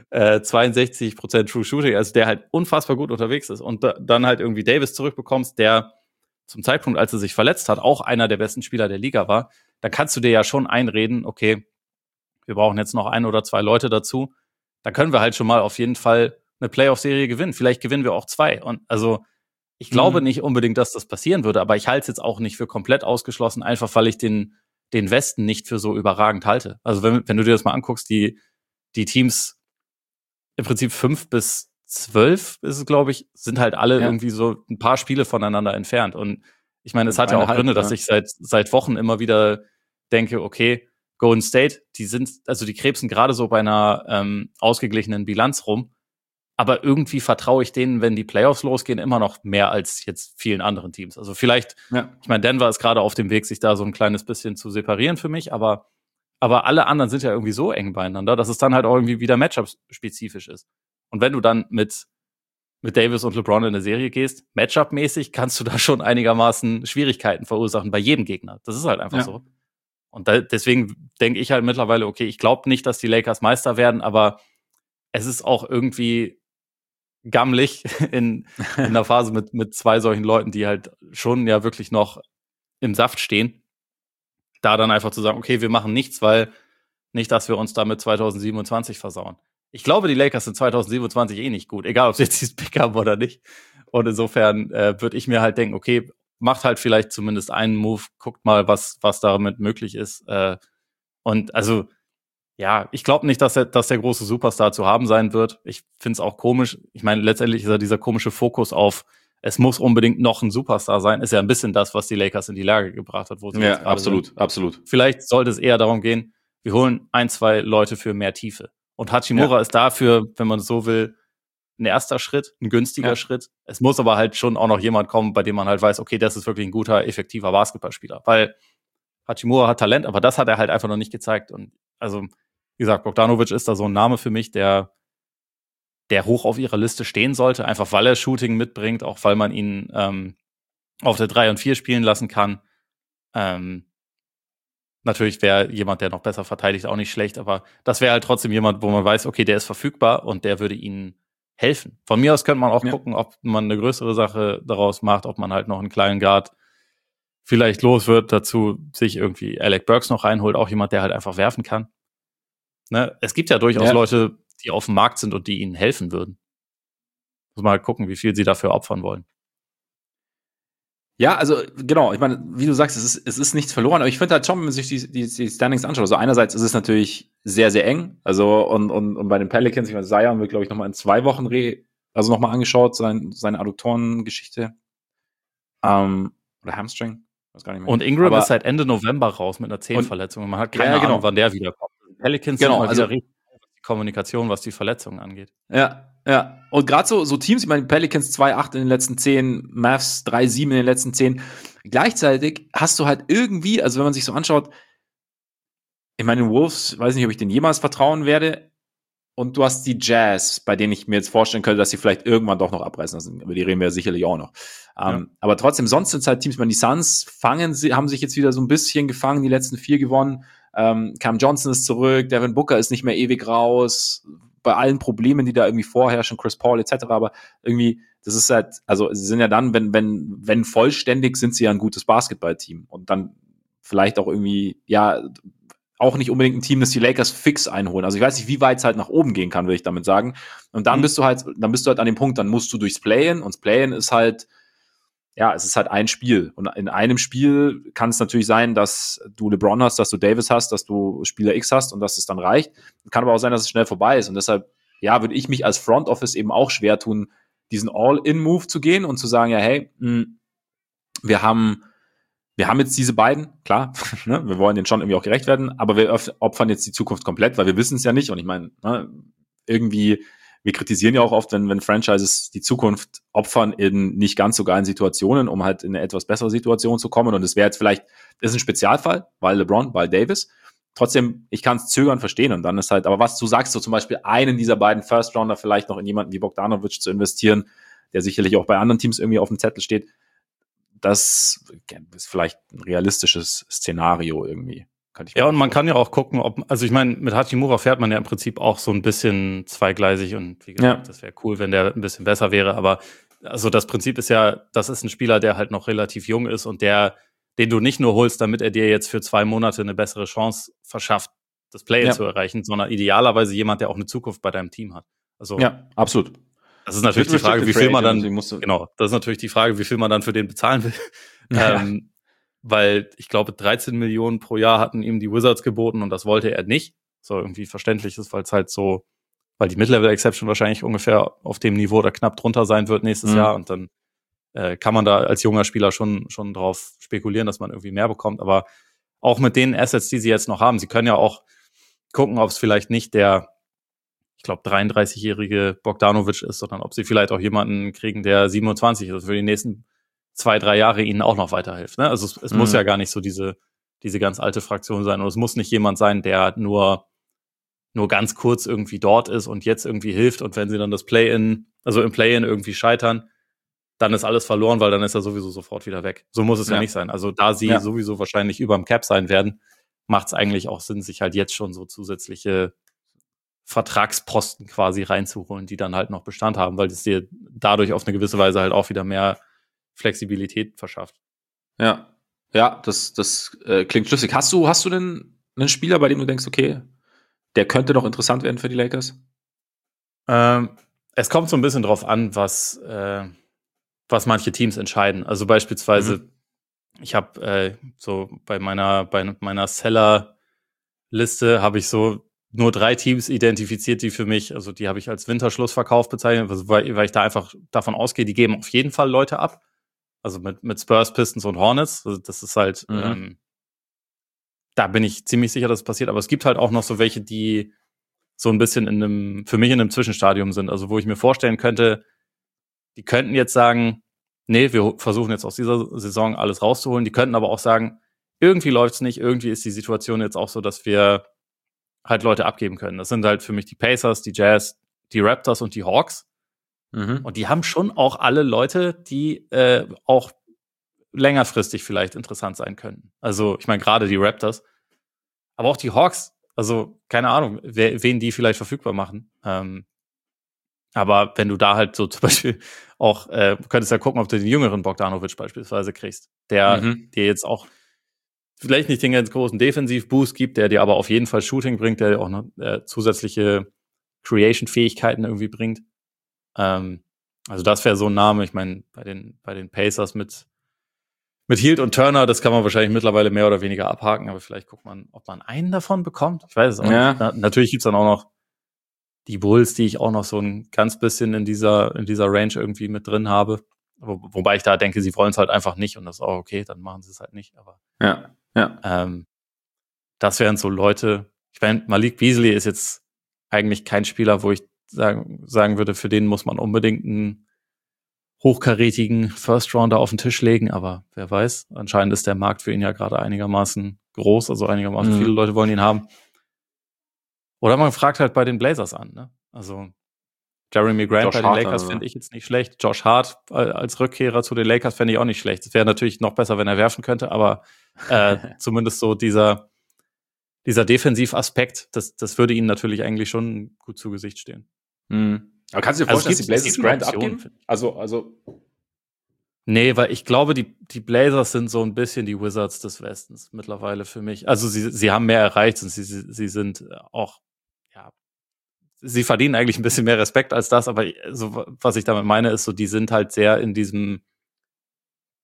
62% True Shooting, also der halt unfassbar gut unterwegs ist und dann halt irgendwie Davis zurückbekommst, der zum Zeitpunkt, als er sich verletzt hat, auch einer der besten Spieler der Liga war, dann kannst du dir ja schon einreden, okay, wir brauchen jetzt noch 1 oder 2 Leute dazu, dann können wir halt schon mal auf jeden Fall eine Playoff-Serie gewinnen. Vielleicht gewinnen wir auch 2. Und also ich glaube nicht unbedingt, dass das passieren würde, aber ich halte es jetzt auch nicht für komplett ausgeschlossen, einfach weil ich den Westen nicht für so überragend halte. Also wenn du dir das mal anguckst, die Teams im Prinzip 5 bis 12 ist es, glaube ich, sind halt alle irgendwie so ein paar Spiele voneinander entfernt. Und ich meine, es hat ja auch Gründe, dass ich seit Wochen immer wieder denke, okay, Golden State, die krebsen gerade so bei einer ausgeglichenen Bilanz rum. Aber irgendwie vertraue ich denen, wenn die Playoffs losgehen, immer noch mehr als jetzt vielen anderen Teams. Also vielleicht, ich meine, Denver ist gerade auf dem Weg, sich da so ein kleines bisschen zu separieren für mich, aber alle anderen sind ja irgendwie so eng beieinander, dass es dann halt auch irgendwie wieder Matchup-spezifisch ist. Und wenn du dann mit Davis und LeBron in eine Serie gehst, Matchup-mäßig kannst du da schon einigermaßen Schwierigkeiten verursachen bei jedem Gegner. Das ist halt einfach so. Und deswegen denke ich halt mittlerweile, okay, ich glaube nicht, dass die Lakers Meister werden, aber es ist auch irgendwie gammelig in einer Phase mit 2 solchen Leuten, die halt schon ja wirklich noch im Saft stehen, da dann einfach zu sagen, okay, wir machen nichts, weil nicht, dass wir uns damit 2027 versauen. Ich glaube, die Lakers sind 2027 eh nicht gut, egal ob sie jetzt dieses Pick haben oder nicht. Und insofern würde ich mir halt denken, okay, macht halt vielleicht zumindest einen Move, guckt mal, was damit möglich ist. Und also ja, ich glaube nicht, dass der große Superstar zu haben sein wird. Ich finde es auch komisch. Ich meine, letztendlich ist ja dieser komische Fokus auf, es muss unbedingt noch ein Superstar sein, ist ja ein bisschen das, was die Lakers in die Lage gebracht hat. Wo sie jetzt absolut, sind. Absolut. Vielleicht sollte es eher darum gehen, wir holen 1, 2 Leute für mehr Tiefe. Und Hachimura ist dafür, wenn man so will, ein erster Schritt, ein günstiger Schritt. Es muss aber halt schon auch noch jemand kommen, bei dem man halt weiß, okay, das ist wirklich ein guter, effektiver Basketballspieler. Weil Hachimura hat Talent, aber das hat er halt einfach noch nicht gezeigt. Und also wie gesagt, Bogdanovic ist da so ein Name für mich, der hoch auf ihrer Liste stehen sollte, einfach weil er Shooting mitbringt, auch weil man ihn auf der 3 und 4 spielen lassen kann. Natürlich wäre jemand, der noch besser verteidigt, auch nicht schlecht, aber das wäre halt trotzdem jemand, wo man weiß, okay, der ist verfügbar und der würde ihnen helfen. Von mir aus könnte man auch gucken, ob man eine größere Sache daraus macht, ob man halt noch einen kleinen Guard vielleicht los wird, dazu sich irgendwie Alec Burks noch reinholt, auch jemand, der halt einfach werfen kann. Ne? Es gibt ja durchaus Leute, die auf dem Markt sind und die ihnen helfen würden. Muss mal halt gucken, wie viel sie dafür opfern wollen. Ja, also genau, ich meine, wie du sagst, es ist nichts verloren, aber ich finde halt schon, wenn man sich die Standings anschaut, also einerseits ist es natürlich sehr, sehr eng, also und bei den Pelicans, ich meine, Zion wird, glaube ich, nochmal in 2 Wochen nochmal angeschaut, seine Adduktorengeschichte oder Hamstring, weiß gar nicht mehr. Und Ingram ist seit Ende November raus mit einer Zehenverletzung und man hat keine Ahnung, wann der wiederkommt. Pelicans sind mal wieder richtig die Kommunikation, was die Verletzungen angeht. Ja. Und gerade so Teams, ich meine, Pelicans 2-8 in den letzten 10, Mavs 3-7 in den letzten 10. Gleichzeitig hast du halt irgendwie, also wenn man sich so anschaut, ich meine, den Wolves, weiß nicht, ob ich denen jemals vertrauen werde. Und du hast die Jazz, bei denen ich mir jetzt vorstellen könnte, dass sie vielleicht irgendwann doch noch abreißen lassen. Über die reden wir ja sicherlich auch noch. Aber trotzdem, sonst sind es halt Teams, ich meine, die Suns haben sich jetzt wieder so ein bisschen gefangen, die letzten 4 gewonnen. Cam Johnson ist zurück, Devin Booker ist nicht mehr ewig raus, bei allen Problemen, die da irgendwie vorherrschen, Chris Paul etc., aber irgendwie, das ist halt, also sie sind ja dann, wenn vollständig, sind sie ja ein gutes Basketballteam und dann vielleicht auch irgendwie, ja, auch nicht unbedingt ein Team, das die Lakers fix einholen. Also ich weiß nicht, wie weit es halt nach oben gehen kann, würde ich damit sagen. Und dann bist du halt an dem Punkt, dann musst du durchs Play-In und das Play-In ist halt, ja, es ist halt ein Spiel. Und in einem Spiel kann es natürlich sein, dass du LeBron hast, dass du Davis hast, dass du Spieler X hast und dass es dann reicht. Kann aber auch sein, dass es schnell vorbei ist. Und deshalb, ja, würde ich mich als Front Office eben auch schwer tun, diesen All-In-Move zu gehen und zu sagen, ja, hey, wir haben jetzt diese beiden, klar, ne, wir wollen denen schon irgendwie auch gerecht werden, aber wir opfern jetzt die Zukunft komplett, weil wir wissen es ja nicht. Und ich meine, ne, irgendwie, wir kritisieren ja auch oft, wenn Franchises die Zukunft opfern in nicht ganz so geilen Situationen, um halt in eine etwas bessere Situation zu kommen. Und es wäre jetzt vielleicht, das ist ein Spezialfall, weil LeBron, weil Davis. Trotzdem, ich kann es zögern verstehen. Und dann ist halt, aber was du sagst, so zum Beispiel einen dieser beiden First-Rounder vielleicht noch in jemanden wie Bogdanovic zu investieren, der sicherlich auch bei anderen Teams irgendwie auf dem Zettel steht, das ist vielleicht ein realistisches Szenario irgendwie. Ja, und man kann ja auch gucken, also ich meine, mit Hachimura fährt man ja im Prinzip auch so ein bisschen zweigleisig und wie gesagt, das wäre cool, wenn der ein bisschen besser wäre, aber also das Prinzip ist ja, das ist ein Spieler, der halt noch relativ jung ist und den du nicht nur holst, damit er dir jetzt für 2 Monate eine bessere Chance verschafft, das Play-In zu erreichen, sondern idealerweise jemand, der auch eine Zukunft bei deinem Team hat. Also ja, absolut. Das ist natürlich die Frage, wie viel man dann, genau, das ist natürlich die Frage, wie viel man dann für den bezahlen will. Ja. Weil ich glaube, 13 Millionen pro Jahr hatten ihm die Wizards geboten und das wollte er nicht. So irgendwie verständlich ist, weil es halt so, weil die Mid-Level-Exception wahrscheinlich ungefähr auf dem Niveau oder knapp drunter sein wird nächstes Jahr und dann kann man da als junger Spieler schon drauf spekulieren, dass man irgendwie mehr bekommt. Aber auch mit den Assets, die sie jetzt noch haben, sie können ja auch gucken, ob es vielleicht nicht der, ich glaube, 33-jährige Bogdanovic ist, sondern ob sie vielleicht auch jemanden kriegen, der 27 ist, also für die nächsten 2-3 Jahre ihnen auch noch weiterhilft. Ne? Also es muss ja gar nicht so diese ganz alte Fraktion sein. Und es muss nicht jemand sein, der nur ganz kurz irgendwie dort ist und jetzt irgendwie hilft. Und wenn sie dann das Play-In, also im Play-In irgendwie scheitern, dann ist alles verloren, weil dann ist er sowieso sofort wieder weg. So muss es ja nicht sein. Also da sie sowieso wahrscheinlich überm Cap sein werden, macht es eigentlich auch Sinn, sich halt jetzt schon so zusätzliche Vertragsposten quasi reinzuholen, die dann halt noch Bestand haben, weil es dir dadurch auf eine gewisse Weise halt auch wieder mehr Flexibilität verschafft. Ja, das klingt schlüssig. Hast du denn einen Spieler, bei dem du denkst, okay, der könnte doch interessant werden für die Lakers? Es kommt so ein bisschen drauf an, was manche Teams entscheiden. Also beispielsweise, ich habe so bei meiner Seller-Liste habe ich so nur 3 Teams identifiziert, die für mich, also die habe ich als Winterschlussverkauf bezeichnet, weil ich da einfach davon ausgehe, die geben auf jeden Fall Leute ab. Also mit Spurs, Pistons und Hornets. Also das ist halt, da bin ich ziemlich sicher, dass es passiert. Aber es gibt halt auch noch so welche, die so ein bisschen für mich in einem Zwischenstadium sind. Also wo ich mir vorstellen könnte, die könnten jetzt sagen, nee, wir versuchen jetzt aus dieser Saison alles rauszuholen. Die könnten aber auch sagen, irgendwie läuft's nicht, irgendwie ist die Situation jetzt auch so, dass wir halt Leute abgeben können. Das sind halt für mich die Pacers, die Jazz, die Raptors und die Hawks. Und die haben schon auch alle Leute, die auch längerfristig vielleicht interessant sein könnten. Also ich meine gerade die Raptors, aber auch die Hawks. Also keine Ahnung, wen die vielleicht verfügbar machen. Aber wenn du da halt so zum Beispiel auch, könntest ja gucken, ob du den jüngeren Bogdanovic beispielsweise kriegst, der dir jetzt auch vielleicht nicht den ganz großen Defensiv-Boost gibt, der dir aber auf jeden Fall Shooting bringt, der dir auch noch zusätzliche Creation-Fähigkeiten irgendwie bringt. Also das wäre so ein Name. Ich meine, bei den Pacers mit Hield und Turner, das kann man wahrscheinlich mittlerweile mehr oder weniger abhaken, aber vielleicht guckt man, ob man einen davon bekommt. Ich weiß es auch nicht. Natürlich gibt's dann auch noch die Bulls, die ich auch noch so ein ganz bisschen in dieser Range irgendwie mit drin habe. Wobei ich da denke, sie wollen es halt einfach nicht und das ist auch okay, dann machen sie es halt nicht. Aber das wären so Leute. Ich meine, Malik Beasley ist jetzt eigentlich kein Spieler, wo ich sagen würde, für den muss man unbedingt einen hochkarätigen First-Rounder auf den Tisch legen, aber wer weiß, anscheinend ist der Markt für ihn ja gerade einigermaßen groß, also einigermaßen viele Leute wollen ihn haben. Oder man fragt halt bei den Blazers an, ne? Also Jeremy Grant bei den Lakers finde ich jetzt nicht schlecht. Josh Hart als Rückkehrer zu den Lakers fände ich auch nicht schlecht. Es wäre natürlich noch besser, wenn er werfen könnte, aber zumindest so dieser Defensivaspekt, das würde ihnen natürlich eigentlich schon gut zu Gesicht stehen. Aber kannst du dir vorstellen, dass die Blazers Grant abgeben? Also nee, weil ich glaube, die Blazers sind so ein bisschen die Wizards des Westens mittlerweile für mich. Also sie haben mehr erreicht und sie sind auch, ja, sie verdienen eigentlich ein bisschen mehr Respekt als das, aber so, was ich damit meine, ist so, die sind halt sehr in diesem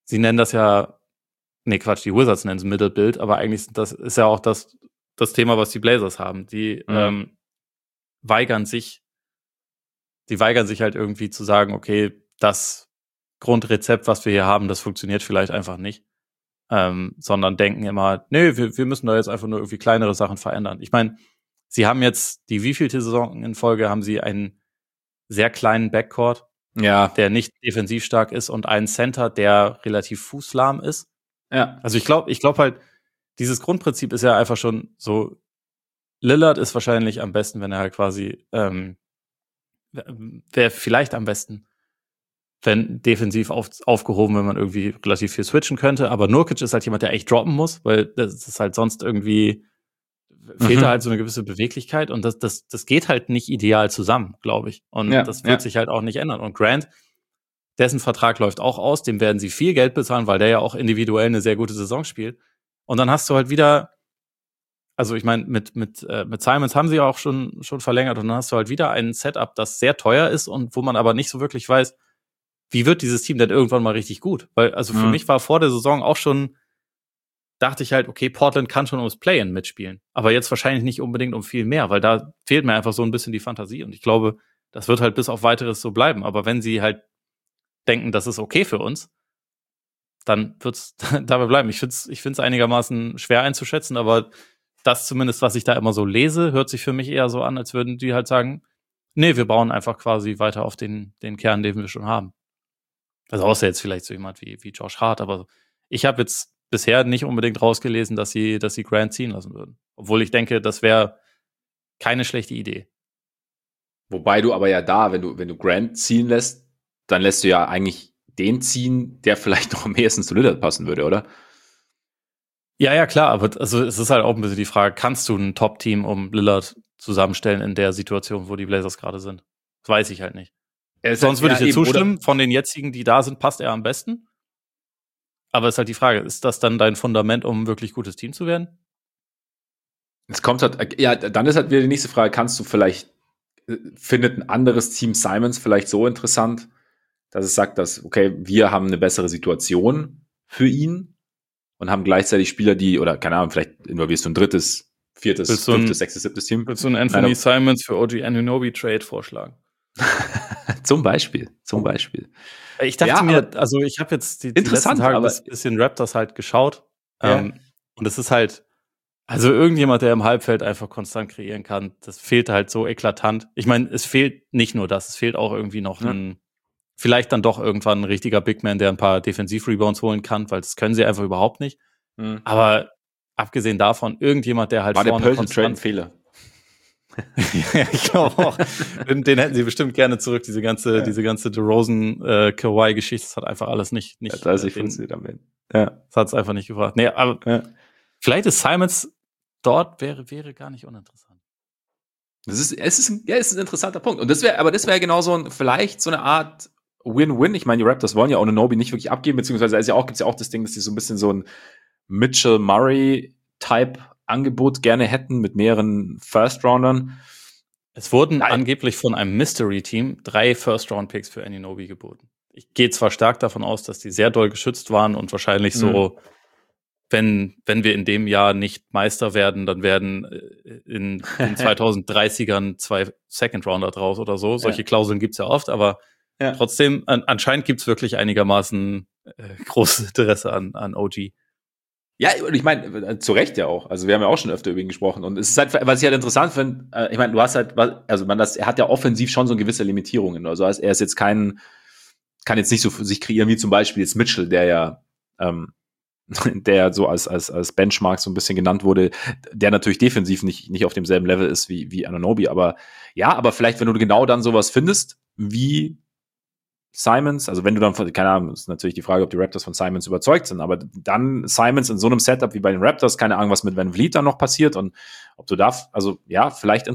sie nennen das ja, nee, Quatsch, die Wizards nennen es Middle Build, aber eigentlich ist ja auch das Thema, was die Blazers haben. Die weigern sich halt irgendwie zu sagen, okay, das Grundrezept, was wir hier haben, das funktioniert vielleicht einfach nicht. Sondern denken immer, nee, wir müssen da jetzt einfach nur irgendwie kleinere Sachen verändern. Ich meine, sie haben jetzt die wievielte Saison in Folge haben sie einen sehr kleinen Backcourt, der nicht defensiv stark ist und einen Center, der relativ fußlahm ist. Ja. Also ich glaube halt, dieses Grundprinzip ist ja einfach schon so, Lillard ist wahrscheinlich am besten, wenn er halt quasi, wäre vielleicht am besten, wenn defensiv aufgehoben, wenn man irgendwie relativ viel switchen könnte. Aber Nurkic ist halt jemand, der echt droppen muss, weil das ist halt sonst irgendwie fehlt da halt so eine gewisse Beweglichkeit und das geht halt nicht ideal zusammen, glaube ich. Und das wird sich halt auch nicht ändern. Und Grant, dessen Vertrag läuft auch aus, dem werden sie viel Geld bezahlen, weil der ja auch individuell eine sehr gute Saison spielt. Und dann hast du halt wieder, also ich meine, mit Simons haben sie ja auch schon verlängert und dann hast du halt wieder ein Setup, das sehr teuer ist und wo man aber nicht so wirklich weiß, wie wird dieses Team denn irgendwann mal richtig gut? Weil, also für mich war vor der Saison auch schon, dachte ich halt, okay, Portland kann schon ums Play-In mitspielen. Aber jetzt wahrscheinlich nicht unbedingt um viel mehr, weil da fehlt mir einfach so ein bisschen die Fantasie. Und ich glaube, das wird halt bis auf Weiteres so bleiben. Aber wenn sie halt denken, das ist okay für uns, dann wird's dabei bleiben. Ich find's einigermaßen schwer einzuschätzen, aber das zumindest, was ich da immer so lese, hört sich für mich eher so an, als würden die halt sagen, nee, wir bauen einfach quasi weiter auf den Kern, den wir schon haben. Also außer jetzt vielleicht so jemand wie Josh Hart, aber ich habe jetzt bisher nicht unbedingt rausgelesen, dass sie Grant ziehen lassen würden. Obwohl ich denke, das wäre keine schlechte Idee. Wobei du aber ja da, wenn du Grant ziehen lässt, dann lässt du ja eigentlich den ziehen, der vielleicht noch am ehesten zu Lillard passen würde, oder? Ja, klar, aber also es ist halt auch ein bisschen die Frage, kannst du ein Top-Team um Lillard zusammenstellen in der Situation, wo die Blazers gerade sind? Das weiß ich halt nicht. Sonst würde ich dir zustimmen, von den jetzigen, die da sind, passt er am besten. Aber ist halt die Frage, ist das dann dein Fundament, um ein wirklich gutes Team zu werden? Es kommt halt, ja, dann ist halt wieder die nächste Frage, kannst du vielleicht, findet ein anderes Team Simons vielleicht so interessant, dass es sagt, dass, okay, wir haben eine bessere Situation für ihn und haben gleichzeitig Spieler, die, oder keine Ahnung, vielleicht involvierst du ein drittes, viertes, fünftes, sechstes, siebtes Team. Willst du einen Anthony Simons für OG Anunoby Trade vorschlagen? Zum Beispiel. Ich dachte mir, also ich habe jetzt die letzten Tage ein bisschen Raptors halt geschaut. Und es ist halt, also irgendjemand, der im Halbfeld einfach konstant kreieren kann, das fehlt halt so eklatant. Ich meine, es fehlt nicht nur das, es fehlt auch irgendwie noch vielleicht dann doch irgendwann ein richtiger Big Man, der ein paar Defensiv-Rebounds holen kann, weil das können sie einfach überhaupt nicht. Aber abgesehen davon, irgendjemand, der halt war vorne der konstant... ein Fehler. Ja, ich glaube auch. Den hätten sie bestimmt gerne zurück, diese ganze DeRozan-Kawhi-Geschichte, das hat einfach alles nicht das funktioniert am Ende. Das hat es einfach nicht gebracht. Nee, aber vielleicht ist Simons dort, wäre gar nicht uninteressant. Es ist ein interessanter Punkt. Und das wäre genau vielleicht so eine Art Win-Win. Ich meine, die Raptors wollen ja Anunoby nicht wirklich abgeben, beziehungsweise gibt's ja auch das Ding, dass sie so ein bisschen so ein Mitchell Murray-Type Angebot gerne hätten mit mehreren First-Roundern. Es wurden angeblich von einem Mystery-Team 3 First-Round-Picks für Anunoby geboten. Ich gehe zwar stark davon aus, dass die sehr doll geschützt waren und wahrscheinlich so, wenn wir in dem Jahr nicht Meister werden, dann werden in 2030ern 2 Second-Rounder draus oder so. Solche Klauseln gibt's ja oft, aber trotzdem, anscheinend gibt's wirklich einigermaßen großes Interesse an OG. Ja, und ich meine, zu Recht ja auch. Also wir haben ja auch schon öfter über ihn gesprochen. Und es ist halt, was ich halt interessant finde, ich meine, du hast halt, er hat ja offensiv schon so eine gewisse Limitierungen. Also er ist jetzt kann jetzt nicht so für sich kreieren wie zum Beispiel jetzt Mitchell, der ja so als Benchmark so ein bisschen genannt wurde, der natürlich defensiv nicht auf demselben Level ist wie Anunoby. Aber vielleicht, wenn du genau dann sowas findest, wie Simons, also wenn du dann, keine Ahnung, ist natürlich die Frage, ob die Raptors von Simons überzeugt sind, aber dann Simons in so einem Setup wie bei den Raptors, keine Ahnung, was mit Van Vliet dann noch passiert und ob du da, also vielleicht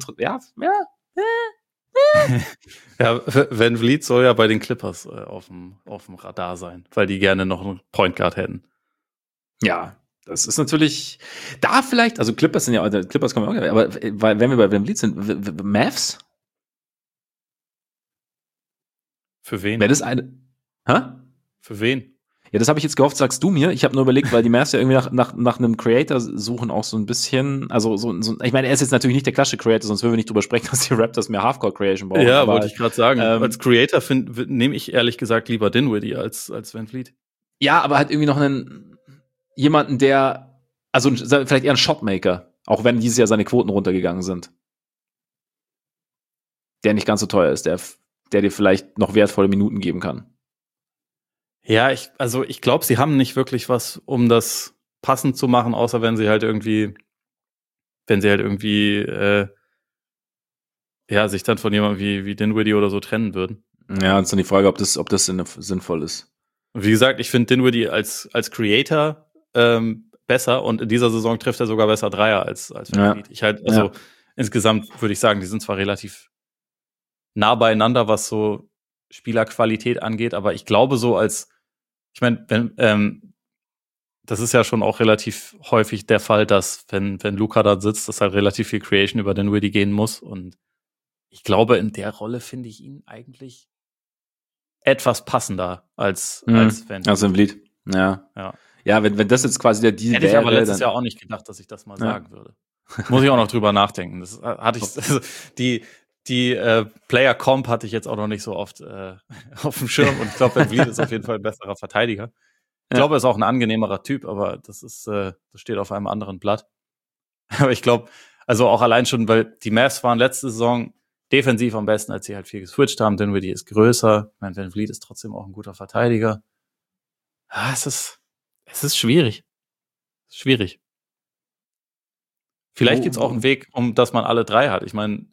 Van Vliet soll ja bei den Clippers auf dem Radar sein, weil die gerne noch einen Point Guard hätten. Ja, das ist natürlich da vielleicht, also Clippers kommen auch, aber wenn wir bei Van Vliet sind, Mavs? Für wen? Wäre das eine? Hä? Für wen? Ja, das habe ich jetzt gehofft, sagst du mir. Ich habe nur überlegt, weil die Mavs ja irgendwie nach einem Creator suchen auch so ein bisschen, also ich meine, er ist jetzt natürlich nicht der klassische Creator, sonst würden wir nicht drüber sprechen, dass die Raptors mehr Halfcourt-Creation brauchen. Ja, wollte ich gerade sagen. Als Creator nehme ich ehrlich gesagt lieber Dinwiddie als Van Vliet. Ja, aber halt irgendwie noch jemanden, der, also vielleicht eher ein Shotmaker, auch wenn dieses Jahr seine Quoten runtergegangen sind. Der nicht ganz so teuer ist, der dir vielleicht noch wertvolle Minuten geben kann. Ja, ich glaube, sie haben nicht wirklich was, um das passend zu machen, außer wenn sie halt irgendwie sich dann von jemandem wie Dinwiddie oder so trennen würden. Ja, das ist dann die Frage, ob das sinnvoll ist. Und wie gesagt, ich finde Dinwiddie als Creator besser und in dieser Saison trifft er sogar besser Dreier als Van Vliet. Insgesamt würde ich sagen, die sind zwar relativ nah beieinander, was so Spielerqualität angeht, aber ich glaube das ist ja schon auch relativ häufig der Fall, dass wenn Luka da sitzt, dass halt relativ viel Creation über Dinwiddie gehen muss und ich glaube, in der Rolle finde ich ihn eigentlich etwas passender als Van Vliet. Als Van Vliet. Ja. Ja, wenn das jetzt quasi der Deal wäre. Hätte ich aber letztes Jahr auch nicht gedacht, dass ich das mal sagen würde. Muss ich auch noch drüber nachdenken. Das hatte ich, die Player Comp hatte ich jetzt auch noch nicht so oft auf dem Schirm und ich glaube, Van Vliet ist auf jeden Fall ein besserer Verteidiger. Ich glaube, er ist auch ein angenehmerer Typ, aber das steht auf einem anderen Blatt. Aber ich glaube, also auch allein schon, weil die Mavs waren letzte Saison defensiv am besten, als sie halt viel geswitcht haben. Dinwiddie ist größer. Ich meine, Van Vliet ist trotzdem auch ein guter Verteidiger. Es ist schwierig. Vielleicht gibt es auch einen Weg, um dass man alle drei hat. Ich meine,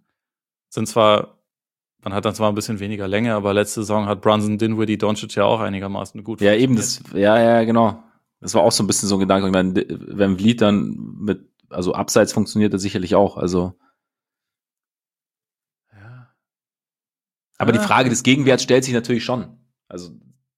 man hat dann zwar ein bisschen weniger Länge, aber letzte Saison hat Brunson, Dinwiddie, Doncic ja auch einigermaßen gut funktioniert. Ja, genau. Das war auch so ein bisschen so ein Gedanke. Ich meine, wenn Vliet dann also abseits funktioniert das sicherlich auch. Also. Ja. Aber die Frage des Gegenwerts stellt sich natürlich schon. Also.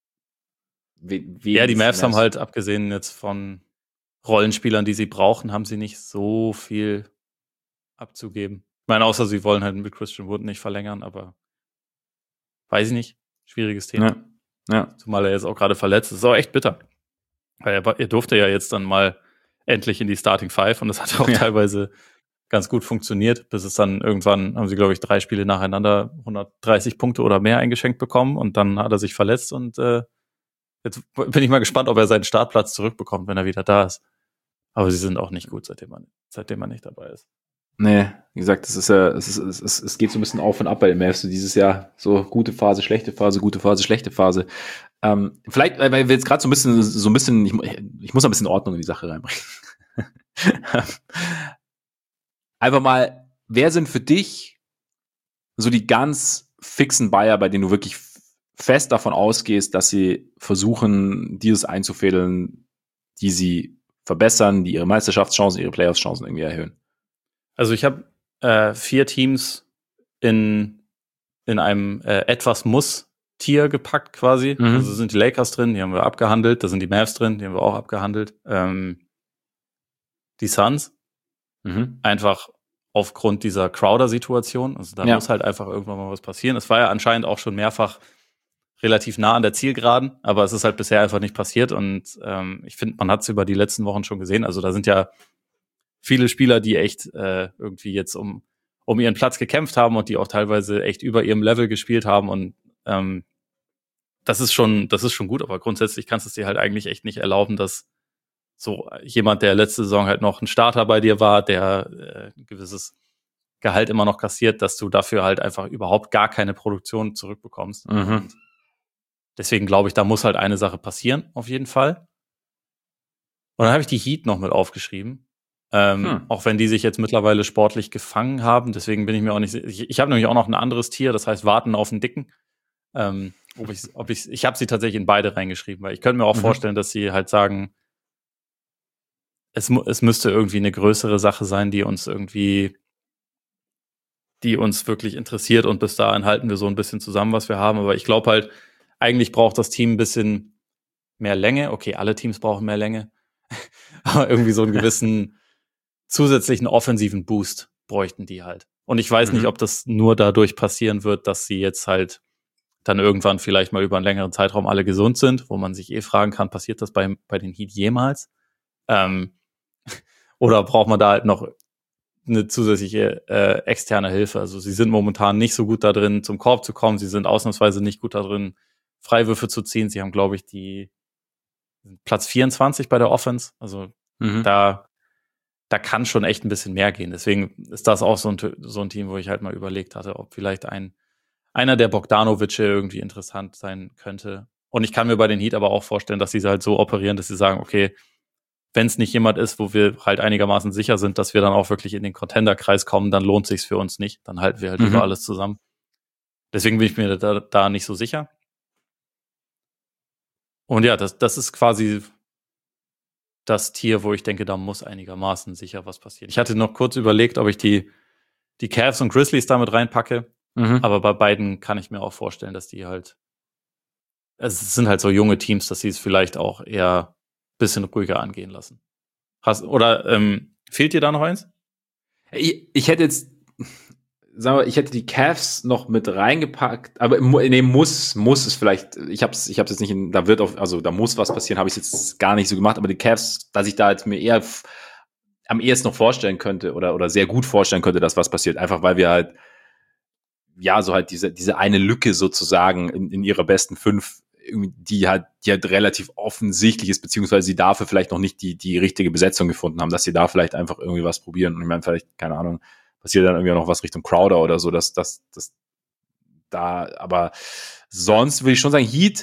Die Mavs haben halt, abgesehen jetzt von Rollenspielern, die sie brauchen, haben sie nicht so viel abzugeben. Ich meine, außer sie wollen halt mit Christian Wood nicht verlängern, aber weiß ich nicht. Schwieriges Thema. Ja. Zumal er jetzt auch gerade verletzt ist. Das ist auch echt bitter. Weil er durfte ja jetzt dann mal endlich in die Starting Five und das hat auch teilweise ganz gut funktioniert, bis es dann irgendwann, haben sie, glaube ich, 3 Spiele nacheinander 130 Punkte oder mehr eingeschenkt bekommen und dann hat er sich verletzt und jetzt bin ich mal gespannt, ob er seinen Startplatz zurückbekommt, wenn er wieder da ist. Aber sie sind auch nicht gut, seitdem er nicht dabei ist. Nee, wie gesagt, es geht so ein bisschen auf und ab bei den Mavs dieses Jahr. So gute Phase, schlechte Phase, gute Phase, schlechte Phase. Vielleicht, weil wir jetzt gerade so ein bisschen, ich muss ein bisschen Ordnung in die Sache reinbringen. Einfach mal, wer sind für dich so die ganz fixen Buyer, bei denen du wirklich fest davon ausgehst, dass sie versuchen, dieses einzufädeln, die sie verbessern, die ihre Meisterschaftschancen, ihre Playoffs-Chancen irgendwie erhöhen? Also ich habe 4 Teams in einem etwas Muss-Tier gepackt quasi. Also sind die Lakers drin, die haben wir abgehandelt. Da sind die Mavs drin, die haben wir auch abgehandelt. Die Suns. Einfach aufgrund dieser Crowder-Situation. Also da muss halt einfach irgendwann mal was passieren. Es war ja anscheinend auch schon mehrfach relativ nah an der Zielgeraden, aber es ist halt bisher einfach nicht passiert. Und ich finde, man hat es über die letzten Wochen schon gesehen. Also da sind ja viele Spieler, die echt irgendwie jetzt um ihren Platz gekämpft haben und die auch teilweise echt über ihrem Level gespielt haben. Und das ist schon gut, aber grundsätzlich kannst du es dir halt eigentlich echt nicht erlauben, dass so jemand, der letzte Saison halt noch ein Starter bei dir war, der ein gewisses Gehalt immer noch kassiert, dass du dafür halt einfach überhaupt gar keine Produktion zurückbekommst. Und deswegen glaube ich, da muss halt eine Sache passieren, auf jeden Fall. Und dann habe ich die Heat noch mit aufgeschrieben. Auch wenn die sich jetzt mittlerweile sportlich gefangen haben. Deswegen bin ich mir auch nicht sicher. Ich habe nämlich auch noch ein anderes Tier, das heißt warten auf den Dicken. Ich habe sie tatsächlich in beide reingeschrieben, weil ich könnte mir auch vorstellen, dass sie halt sagen, es müsste irgendwie eine größere Sache sein, die uns wirklich interessiert und bis dahin halten wir so ein bisschen zusammen, was wir haben. Aber ich glaube halt, eigentlich braucht das Team ein bisschen mehr Länge. Okay, alle Teams brauchen mehr Länge. Aber irgendwie so einen gewissen zusätzlichen offensiven Boost bräuchten die halt. Und ich weiß nicht, ob das nur dadurch passieren wird, dass sie jetzt halt dann irgendwann vielleicht mal über einen längeren Zeitraum alle gesund sind, wo man sich fragen kann, passiert das bei den Heat jemals? Oder braucht man da halt noch eine zusätzliche externe Hilfe? Also sie sind momentan nicht so gut da drin, zum Korb zu kommen. Sie sind ausnahmsweise nicht gut da drin, Freiwürfe zu ziehen. Sie haben, glaube ich, die Platz 24 bei der Offense. Also da kann schon echt ein bisschen mehr gehen. Deswegen ist das auch so ein Team, wo ich halt mal überlegt hatte, ob vielleicht einer der Bogdanovic irgendwie interessant sein könnte. Und ich kann mir bei den Heat aber auch vorstellen, dass sie halt so operieren, dass sie sagen, okay, wenn es nicht jemand ist, wo wir halt einigermaßen sicher sind, dass wir dann auch wirklich in den Contender-Kreis kommen, dann lohnt sich's für uns nicht. Dann halten wir halt lieber alles zusammen. Deswegen bin ich mir da nicht so sicher. Und ja, das ist quasi das Tier, wo ich denke, da muss einigermaßen sicher was passieren. Ich hatte noch kurz überlegt, ob ich die Cavs und Grizzlies damit reinpacke. Aber bei beiden kann ich mir auch vorstellen, dass die halt, es sind halt so junge Teams, dass sie es vielleicht auch eher ein bisschen ruhiger angehen lassen. Fehlt dir da noch eins? Ich hätte jetzt, sagen wir, ich hätte die Cavs noch mit reingepackt, aber nee, muss es vielleicht, ich hab's jetzt nicht da muss was passieren, habe ich jetzt gar nicht so gemacht, aber die Cavs, dass ich da jetzt mir eher am ehesten noch vorstellen könnte oder sehr gut vorstellen könnte, dass was passiert, einfach weil wir halt, ja, so halt diese eine Lücke sozusagen in ihrer besten 5, die halt relativ offensichtlich ist, beziehungsweise sie dafür vielleicht noch nicht die richtige Besetzung gefunden haben, dass sie da vielleicht einfach irgendwie was probieren. Und ich meine, vielleicht, keine Ahnung, passiert dann irgendwie noch was Richtung Crowder oder so, dass da, aber sonst würde ich schon sagen, Heat,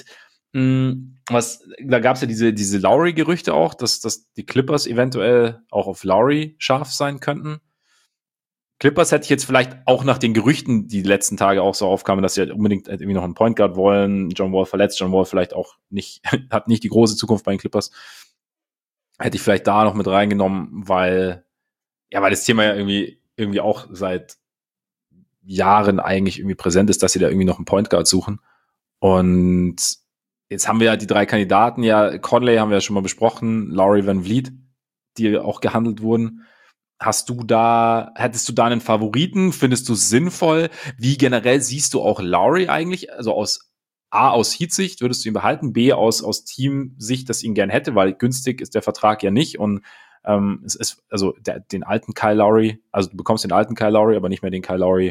da gab es ja diese Lowry-Gerüchte auch, dass die Clippers eventuell auch auf Lowry scharf sein könnten. Clippers hätte ich jetzt vielleicht auch nach den Gerüchten, die letzten Tage auch so aufkamen, dass sie halt unbedingt irgendwie noch einen Point Guard wollen. John Wall verletzt, John Wall vielleicht auch nicht, hat nicht die große Zukunft bei den Clippers. Hätte ich vielleicht da noch mit reingenommen, weil das Thema ja irgendwie auch seit Jahren eigentlich irgendwie präsent ist, dass sie da irgendwie noch einen Point Guard suchen. Und jetzt haben wir ja die 3 Kandidaten, Conley haben wir ja schon mal besprochen, Lowry, Van Vliet, die auch gehandelt wurden. Hättest du da einen Favoriten? Findest du es sinnvoll? Wie generell siehst du auch Lowry eigentlich? Also aus Heat-Sicht würdest du ihn behalten, B, aus Team-Sicht, dass ihn gern hätte, weil günstig ist der Vertrag ja nicht und es ist, also den alten Kyle Lowry, also du bekommst den alten Kyle Lowry, aber nicht mehr den Kyle Lowry,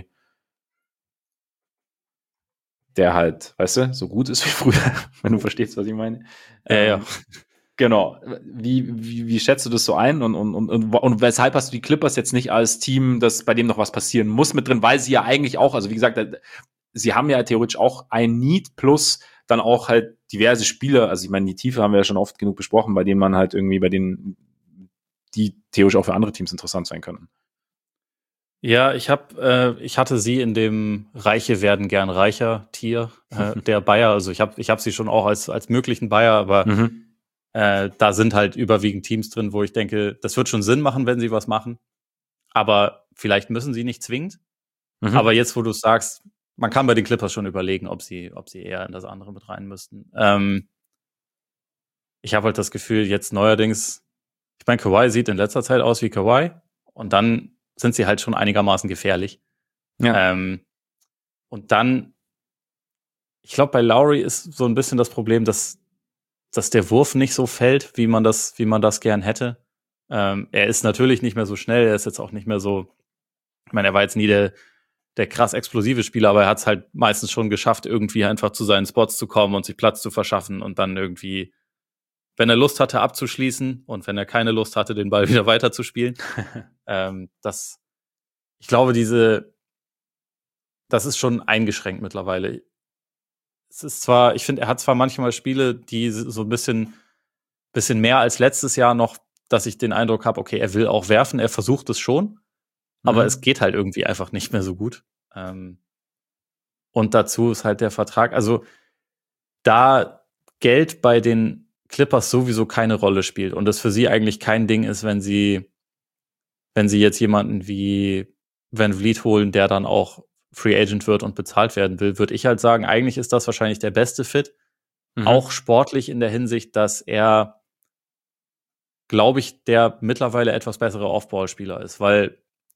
der halt, weißt du, so gut ist wie früher, wenn du verstehst, was ich meine. Ja. Genau. Wie schätzt du das so ein? Und weshalb hast du die Clippers jetzt nicht als Team, bei dem noch was passieren muss, mit drin? Weil sie ja eigentlich auch, also wie gesagt, sie haben ja theoretisch auch ein Need plus dann auch halt diverse Spieler. Also ich meine, die Tiefe haben wir ja schon oft genug besprochen, bei denen man halt irgendwie, die theoretisch auch für andere Teams interessant sein könnten. Ja, ich hatte sie in dem Reiche werden gern reicher Tier der Bayer. Also ich hab sie schon auch als möglichen Bayer, aber da sind halt überwiegend Teams drin, wo ich denke, das wird schon Sinn machen, wenn sie was machen. Aber vielleicht müssen sie nicht zwingend. Aber jetzt, wo du es sagst, man kann bei den Clippers schon überlegen, ob sie eher in das andere mit rein müssten. Ich habe halt das Gefühl, jetzt neuerdings, ich meine, Kawhi sieht in letzter Zeit aus wie Kawhi und dann sind sie halt schon einigermaßen gefährlich. Ja. Und dann, ich glaube, bei Lowry ist so ein bisschen das Problem, dass der Wurf nicht so fällt, wie man das gern hätte. Er ist natürlich nicht mehr so schnell, er ist jetzt auch nicht mehr so, ich meine, er war jetzt nie der krass explosive Spieler, aber er hat es halt meistens schon geschafft, irgendwie einfach zu seinen Spots zu kommen und sich Platz zu verschaffen und dann irgendwie, wenn er Lust hatte, abzuschließen und wenn er keine Lust hatte, den Ball wieder weiterzuspielen. Ich glaube, das ist schon eingeschränkt mittlerweile. Es ist zwar, ich finde, er hat zwar manchmal Spiele, die so ein bisschen mehr als letztes Jahr noch, dass ich den Eindruck habe, okay, er will auch werfen, er versucht es schon, aber es geht halt irgendwie einfach nicht mehr so gut. Und dazu ist halt der Vertrag, also da Geld bei den Clippers sowieso keine Rolle spielt und das für sie eigentlich kein Ding ist, wenn sie jetzt jemanden wie Van Vliet holen, der dann auch Free Agent wird und bezahlt werden will, würde ich halt sagen, eigentlich ist das wahrscheinlich der beste Fit. Auch sportlich in der Hinsicht, dass er, glaube ich, der mittlerweile etwas bessere Off-Ball-Spieler ist, weil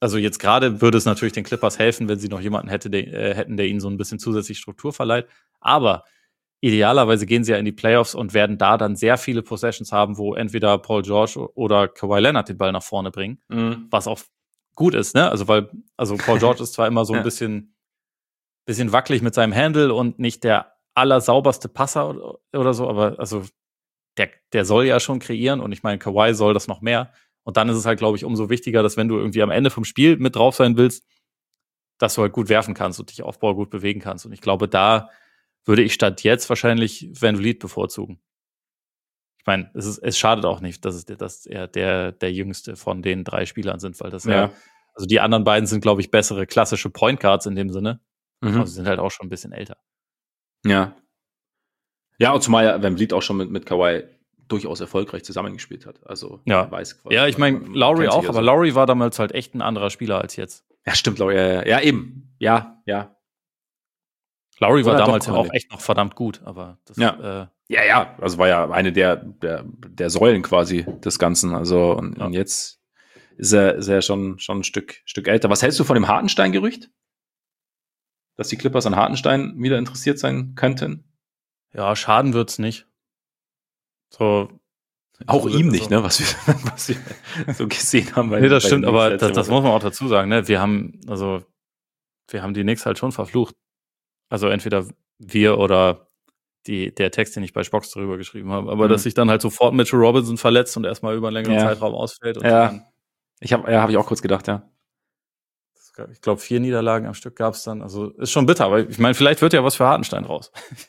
also jetzt gerade würde es natürlich den Clippers helfen, wenn sie noch jemanden hätten, der ihnen so ein bisschen zusätzlich Struktur verleiht. Aber idealerweise gehen sie ja in die Playoffs und werden da dann sehr viele Possessions haben, wo entweder Paul George oder Kawhi Leonard den Ball nach vorne bringen, was auch gut ist, ne? Also Paul George ist zwar immer so ein bisschen wackelig mit seinem Handle und nicht der allersauberste Passer oder so, aber also der soll ja schon kreieren und ich meine, Kawhi soll das noch mehr. Und dann ist es halt, glaube ich, umso wichtiger, dass wenn du irgendwie am Ende vom Spiel mit drauf sein willst, dass du halt gut werfen kannst und dich auf Ball gut bewegen kannst. Und ich glaube, da würde ich statt jetzt wahrscheinlich VanVleet bevorzugen. Ich meine, es schadet auch nicht, dass er der jüngste von den 3 Spielern sind, weil das also die anderen beiden sind, glaube ich, bessere klassische Point Guards in dem Sinne. Aber sie sind halt auch schon ein bisschen älter. Ja. Ja, und zumal ja VanVleet auch schon mit Kawhi durchaus erfolgreich zusammengespielt hat. Also weiß quasi. Ja, ich meine, Lowry auch, aber Lowry war damals halt echt ein anderer Spieler als jetzt. Ja, stimmt, Lowry. Ja, eben. Ja. Lowry war damals ja auch echt noch verdammt gut, aber das also war ja eine der Säulen quasi des Ganzen. Also und jetzt ist er schon ein Stück älter. Was hältst du von dem Hartenstein-Gerücht? Dass die Clippers an Hartenstein wieder interessiert sein könnten? Ja, schaden wird's nicht. So. Auch ihm nicht, ne? Was wir so gesehen haben. Nee, das stimmt, aber das muss man auch dazu sagen, ne? Wir haben die Knicks halt schon verflucht. Also entweder wir oder der Text, den ich bei Spox darüber geschrieben habe. Aber dass sich dann halt sofort Mitchell Robinson verletzt und erstmal über einen längeren Zeitraum ausfällt. Und habe ich auch kurz gedacht, ja. Ich glaube, 4 Niederlagen am Stück gab es dann. Also ist schon bitter, aber ich meine, vielleicht wird ja was für Hartenstein raus.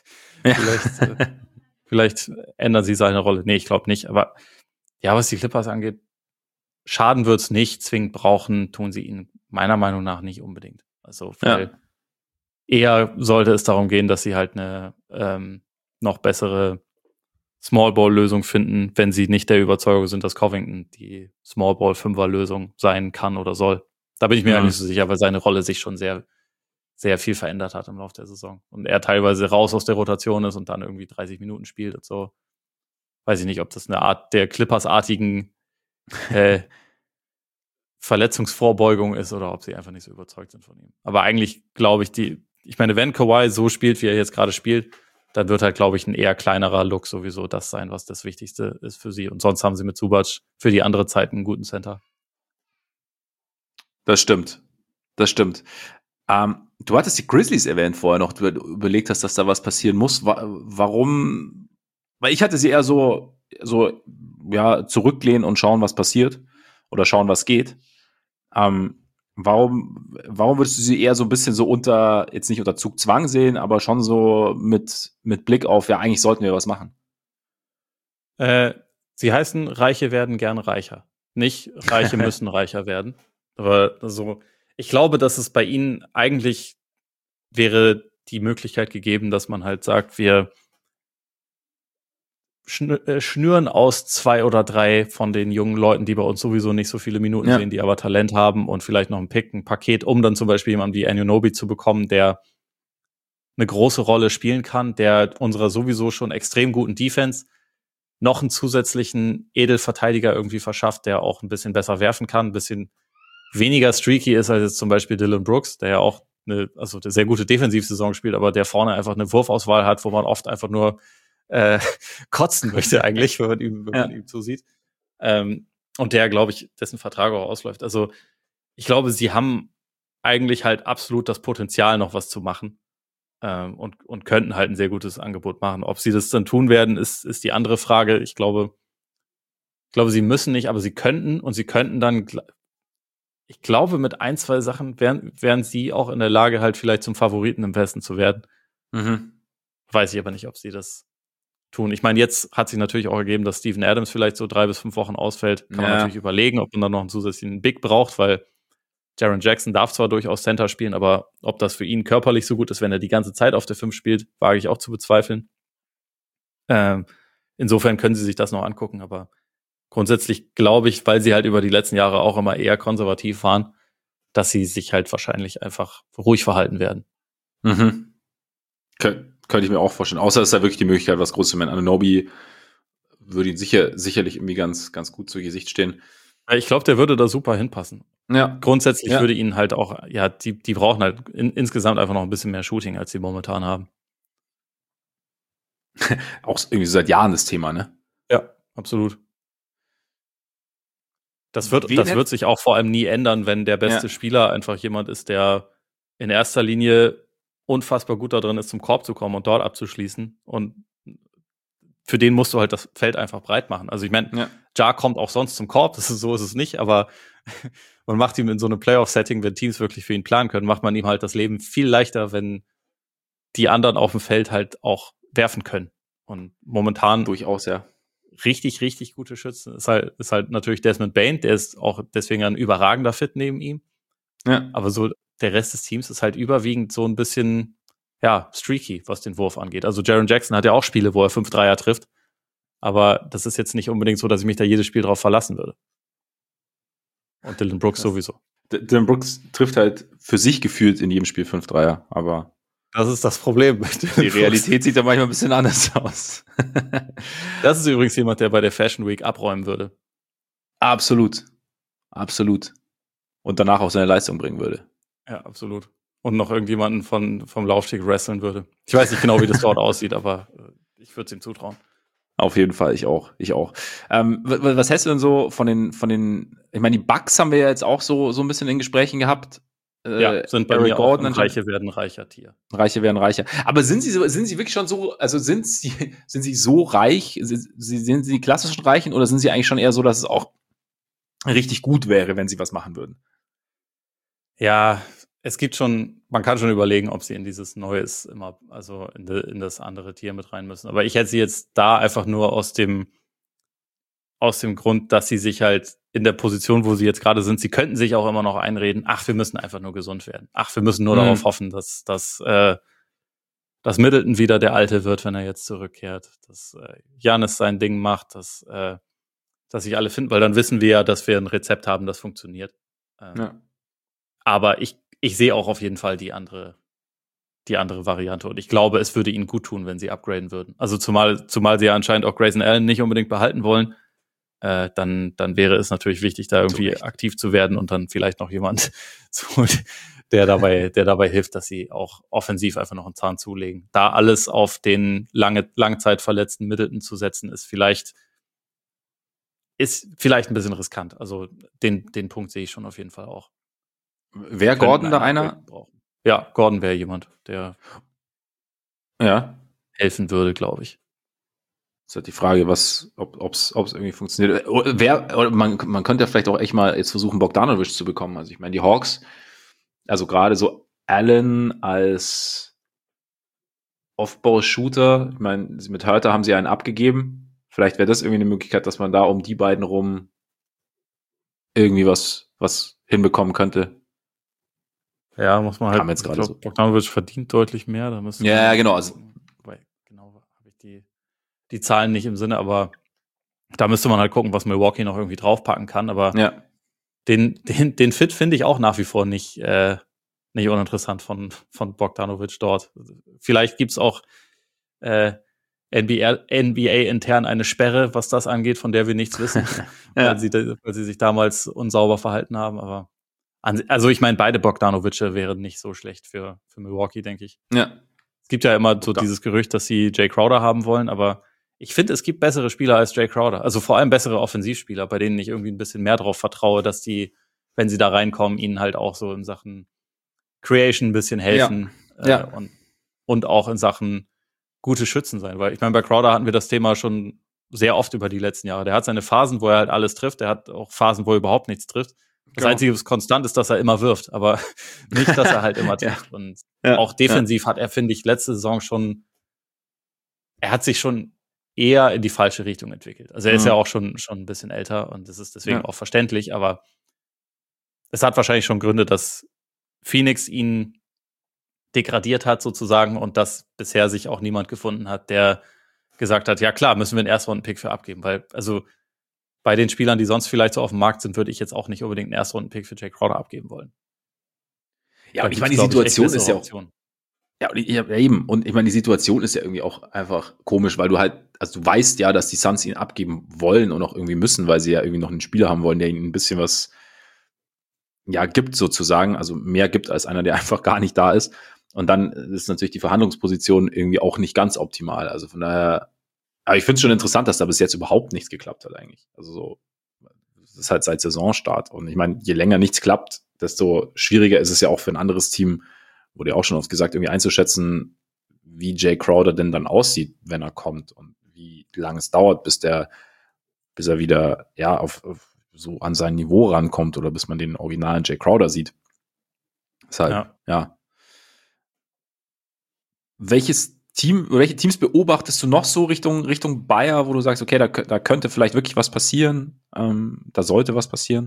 Vielleicht ändern sie seine Rolle. Nee, ich glaube nicht. Aber ja, was die Clippers angeht, schaden wird's nicht. Zwingend brauchen, tun sie ihn meiner Meinung nach nicht unbedingt. Also, weil eher sollte es darum gehen, dass sie halt eine noch bessere Small-Ball-Lösung finden, wenn sie nicht der Überzeugung sind, dass Covington die Small-Ball-5er-Lösung sein kann oder soll. Da bin ich mir nicht so sicher, weil seine Rolle sich schon sehr, sehr viel verändert hat im Laufe der Saison. Und er teilweise raus aus der Rotation ist und dann irgendwie 30 Minuten spielt und so. Weiß ich nicht, ob das eine Art der Clippers-artigen Verletzungsvorbeugung ist oder ob sie einfach nicht so überzeugt sind von ihm. Aber eigentlich glaube ich meine, wenn Kawhi so spielt, wie er jetzt gerade spielt, dann wird halt, glaube ich, ein eher kleinerer Look sowieso das sein, was das Wichtigste ist für sie. Und sonst haben sie mit Zubac für die andere Zeit einen guten Center. Das stimmt. Du hattest die Grizzlies erwähnt vorher noch, du überlegt hast, dass da was passieren muss. Warum? Weil ich hatte sie eher so zurücklehnen und schauen, was passiert oder schauen, was geht. Warum würdest du sie eher so ein bisschen so jetzt nicht unter Zugzwang sehen, aber schon so mit Blick auf, ja, eigentlich sollten wir was machen? Sie heißen, Reiche werden gerne reicher. Nicht Reiche müssen reicher werden. Aber also, ich glaube, dass es bei ihnen eigentlich wäre die Möglichkeit gegeben, dass man halt sagt, wir schnüren aus 2 oder 3 von den jungen Leuten, die bei uns sowieso nicht so viele Minuten sehen, die aber Talent haben und vielleicht noch ein Paket, um dann zum Beispiel jemanden wie Anunoby zu bekommen, der eine große Rolle spielen kann, der unserer sowieso schon extrem guten Defense noch einen zusätzlichen Edelverteidiger irgendwie verschafft, der auch ein bisschen besser werfen kann, ein bisschen weniger streaky ist als jetzt zum Beispiel Dillon Brooks, der ja auch eine sehr gute Defensivsaison spielt, aber der vorne einfach eine Wurfauswahl hat, wo man oft einfach nur kotzen möchte eigentlich, wenn man ihm zusieht. Und der, glaube ich, dessen Vertrag auch ausläuft. Also ich glaube, sie haben eigentlich halt absolut das Potenzial, noch was zu machen. Und könnten halt ein sehr gutes Angebot machen. Ob sie das dann tun werden, ist die andere Frage. Ich glaube, sie müssen nicht, aber sie könnten. Und sie könnten dann, ich glaube, mit 1, 2 Sachen wären sie auch in der Lage, halt vielleicht zum Favoriten im Westen zu werden. Weiß ich aber nicht, ob sie das tun. Ich meine, jetzt hat sich natürlich auch ergeben, dass Steven Adams vielleicht so 3 bis 5 Wochen ausfällt. Kann man natürlich überlegen, ob man dann noch einen zusätzlichen Big braucht, weil Jaren Jackson darf zwar durchaus Center spielen, aber ob das für ihn körperlich so gut ist, wenn er die ganze Zeit auf der 5 spielt, wage ich auch zu bezweifeln. Insofern können sie sich das noch angucken, aber grundsätzlich glaube ich, weil sie halt über die letzten Jahre auch immer eher konservativ waren, dass sie sich halt wahrscheinlich einfach ruhig verhalten werden. Könnte ich mir auch vorstellen. Außer es ist da wirklich die Möglichkeit, was Großes zu machen. Anunoby würde ihn sicherlich irgendwie ganz, ganz gut zu Gesicht stehen. Ich glaube, der würde da super hinpassen. Ja. Grundsätzlich Ja. würde ihnen halt auch, ja, die brauchen halt insgesamt einfach noch ein bisschen mehr Shooting, als sie momentan haben. Auch irgendwie seit Jahren das Thema, ne? Ja, absolut. Das wird sich auch vor allem nie ändern, wenn der beste Spieler einfach jemand ist, der in erster Linie unfassbar gut da drin ist, zum Korb zu kommen und dort abzuschließen. Und für den musst du halt das Feld einfach breit machen. Also ich meine, Ja kommt auch sonst zum Korb, so ist es nicht, aber man macht ihm in so einem Playoff-Setting, wenn Teams wirklich für ihn planen können, macht man ihm halt das Leben viel leichter, wenn die anderen auf dem Feld halt auch werfen können. Und momentan durchaus, ja. Richtig, richtig gute Schützen ist halt natürlich Desmond Bane, der ist auch deswegen ein überragender Fit neben ihm. Ja. Aber so der Rest des Teams ist halt überwiegend so ein bisschen, ja, streaky, was den Wurf angeht. Also Jaren Jackson hat ja auch Spiele, wo er 5 Dreier trifft. Aber das ist jetzt nicht unbedingt so, dass ich mich da jedes Spiel drauf verlassen würde. Und Dylan Brooks sowieso. Dylan Brooks trifft halt für sich gefühlt in jedem Spiel 5 Dreier, aber das ist das Problem. Die Realität sieht da manchmal ein bisschen anders aus. Das ist übrigens jemand, der bei der Fashion Week abräumen würde. Absolut. Absolut. Und danach auch seine Leistung bringen würde. Ja, absolut. Und noch irgendjemanden vom Laufsteg wresteln würde. Ich weiß nicht genau, wie das dort aussieht, aber ich würde es ihm zutrauen. Auf jeden Fall, ich auch. Was hältst du denn so von den, ich meine, die Bucks haben wir ja jetzt auch so ein bisschen in Gesprächen gehabt. Ja, sind bei mir auch Reiche werden reicher Tier. Reiche werden reicher. Aber sind sie wirklich schon so, also sind sie so reich, sind sie die klassischen Reichen oder sind sie eigentlich schon eher so, dass es auch richtig gut wäre, wenn sie was machen würden? Ja, es gibt schon, man kann schon überlegen, ob sie in dieses Neues immer, also in das andere Tier mit rein müssen. Aber ich hätte sie jetzt da einfach nur aus dem Grund, dass sie sich halt in der Position, wo sie jetzt gerade sind, sie könnten sich auch immer noch einreden, ach, wir müssen einfach nur gesund werden. Ach, wir müssen nur darauf hoffen, dass Middleton wieder der Alte wird, wenn er jetzt zurückkehrt, dass Giannis sein Ding macht, dass sich alle finden, weil dann wissen wir ja, dass wir ein Rezept haben, das funktioniert. Aber ich sehe auch auf jeden Fall die andere Variante und ich glaube, es würde ihnen gut tun, wenn sie upgraden würden. Also zumal sie ja anscheinend auch Grayson Allen nicht unbedingt behalten wollen. Dann wäre es natürlich wichtig, da irgendwie aktiv zu werden und dann vielleicht noch jemand zu holen, der dabei hilft, dass sie auch offensiv einfach noch einen Zahn zulegen. Da alles auf den Langzeit verletzten Middleton zu setzen, ist vielleicht ein bisschen riskant. Also den Punkt sehe ich schon auf jeden Fall auch. Wäre Gordon da einer? Ja, Gordon wäre jemand, der helfen würde, glaube ich. Das ist halt die Frage, ob es irgendwie funktioniert. Man könnte ja vielleicht auch echt mal jetzt versuchen, Bogdanovic zu bekommen. Also ich meine, die Hawks, also gerade so Allen als Off-Ball-Shooter, ich meine, mit Hurter haben sie einen abgegeben. Vielleicht wäre das irgendwie eine Möglichkeit, dass man da um die beiden rum irgendwie was hinbekommen könnte. Ja, muss man halt. Jetzt gerade so. Bogdanovic verdient deutlich mehr. Da genau. Also genau habe ich die Zahlen nicht im Sinne, aber da müsste man halt gucken, was Milwaukee noch irgendwie draufpacken kann. Aber den Fit finde ich auch nach wie vor nicht uninteressant von Bogdanovic dort. Vielleicht gibt's auch NBA intern eine Sperre, was das angeht, von der wir nichts wissen, weil sie sich damals unsauber verhalten haben. Aber also ich meine, beide Bogdanovice wären nicht so schlecht für Milwaukee, denke ich. Ja. Es gibt ja immer so dieses Gerücht, dass sie Jay Crowder haben wollen, aber ich finde, es gibt bessere Spieler als Jay Crowder. Also vor allem bessere Offensivspieler, bei denen ich irgendwie ein bisschen mehr drauf vertraue, dass die, wenn sie da reinkommen, ihnen halt auch so in Sachen Creation ein bisschen helfen. Und auch in Sachen gute Schützen sein. Weil ich meine, bei Crowder hatten wir das Thema schon sehr oft über die letzten Jahre. Der hat seine Phasen, wo er halt alles trifft. Der hat auch Phasen, wo er überhaupt nichts trifft. Das Einzige, was konstant ist, dass er immer wirft, aber nicht, dass er halt immer trifft. Und auch defensiv hat er, finde ich, letzte Saison schon, er hat sich schon eher in die falsche Richtung entwickelt. Also er ist ja auch schon ein bisschen älter und das ist deswegen auch verständlich, aber es hat wahrscheinlich schon Gründe, dass Phoenix ihn degradiert hat sozusagen und dass bisher sich auch niemand gefunden hat, der gesagt hat, ja klar, müssen wir einen Erstrunden-Pick für abgeben, weil also bei den Spielern, die sonst vielleicht so auf dem Markt sind, würde ich jetzt auch nicht unbedingt einen Erstrunden-Pick für Jay Crowder abgeben wollen. Ja, und ich meine, die Situation ist ja auch. Ja, eben. Und ich meine, die Situation ist ja irgendwie auch einfach komisch, weil du halt, also du weißt ja, dass die Suns ihn abgeben wollen und auch irgendwie müssen, weil sie ja irgendwie noch einen Spieler haben wollen, der ihnen ein bisschen was gibt sozusagen, also mehr gibt als einer, der einfach gar nicht da ist. Und dann ist natürlich die Verhandlungsposition irgendwie auch nicht ganz optimal. Also von daher, aber ich finde es schon interessant, dass da bis jetzt überhaupt nichts geklappt hat eigentlich. Also so, das ist halt seit Saisonstart. Und ich meine, je länger nichts klappt, desto schwieriger ist es ja auch für ein anderes Team, wurde ja auch schon oft gesagt, irgendwie einzuschätzen, wie Jay Crowder denn dann aussieht, wenn er kommt und wie lange es dauert, bis er wieder auf so an sein Niveau rankommt oder bis man den originalen Jay Crowder sieht. Deshalb, ja. Welche Teams beobachtest du noch so Richtung Bayer, wo du sagst, okay, da könnte vielleicht wirklich was passieren, da sollte was passieren?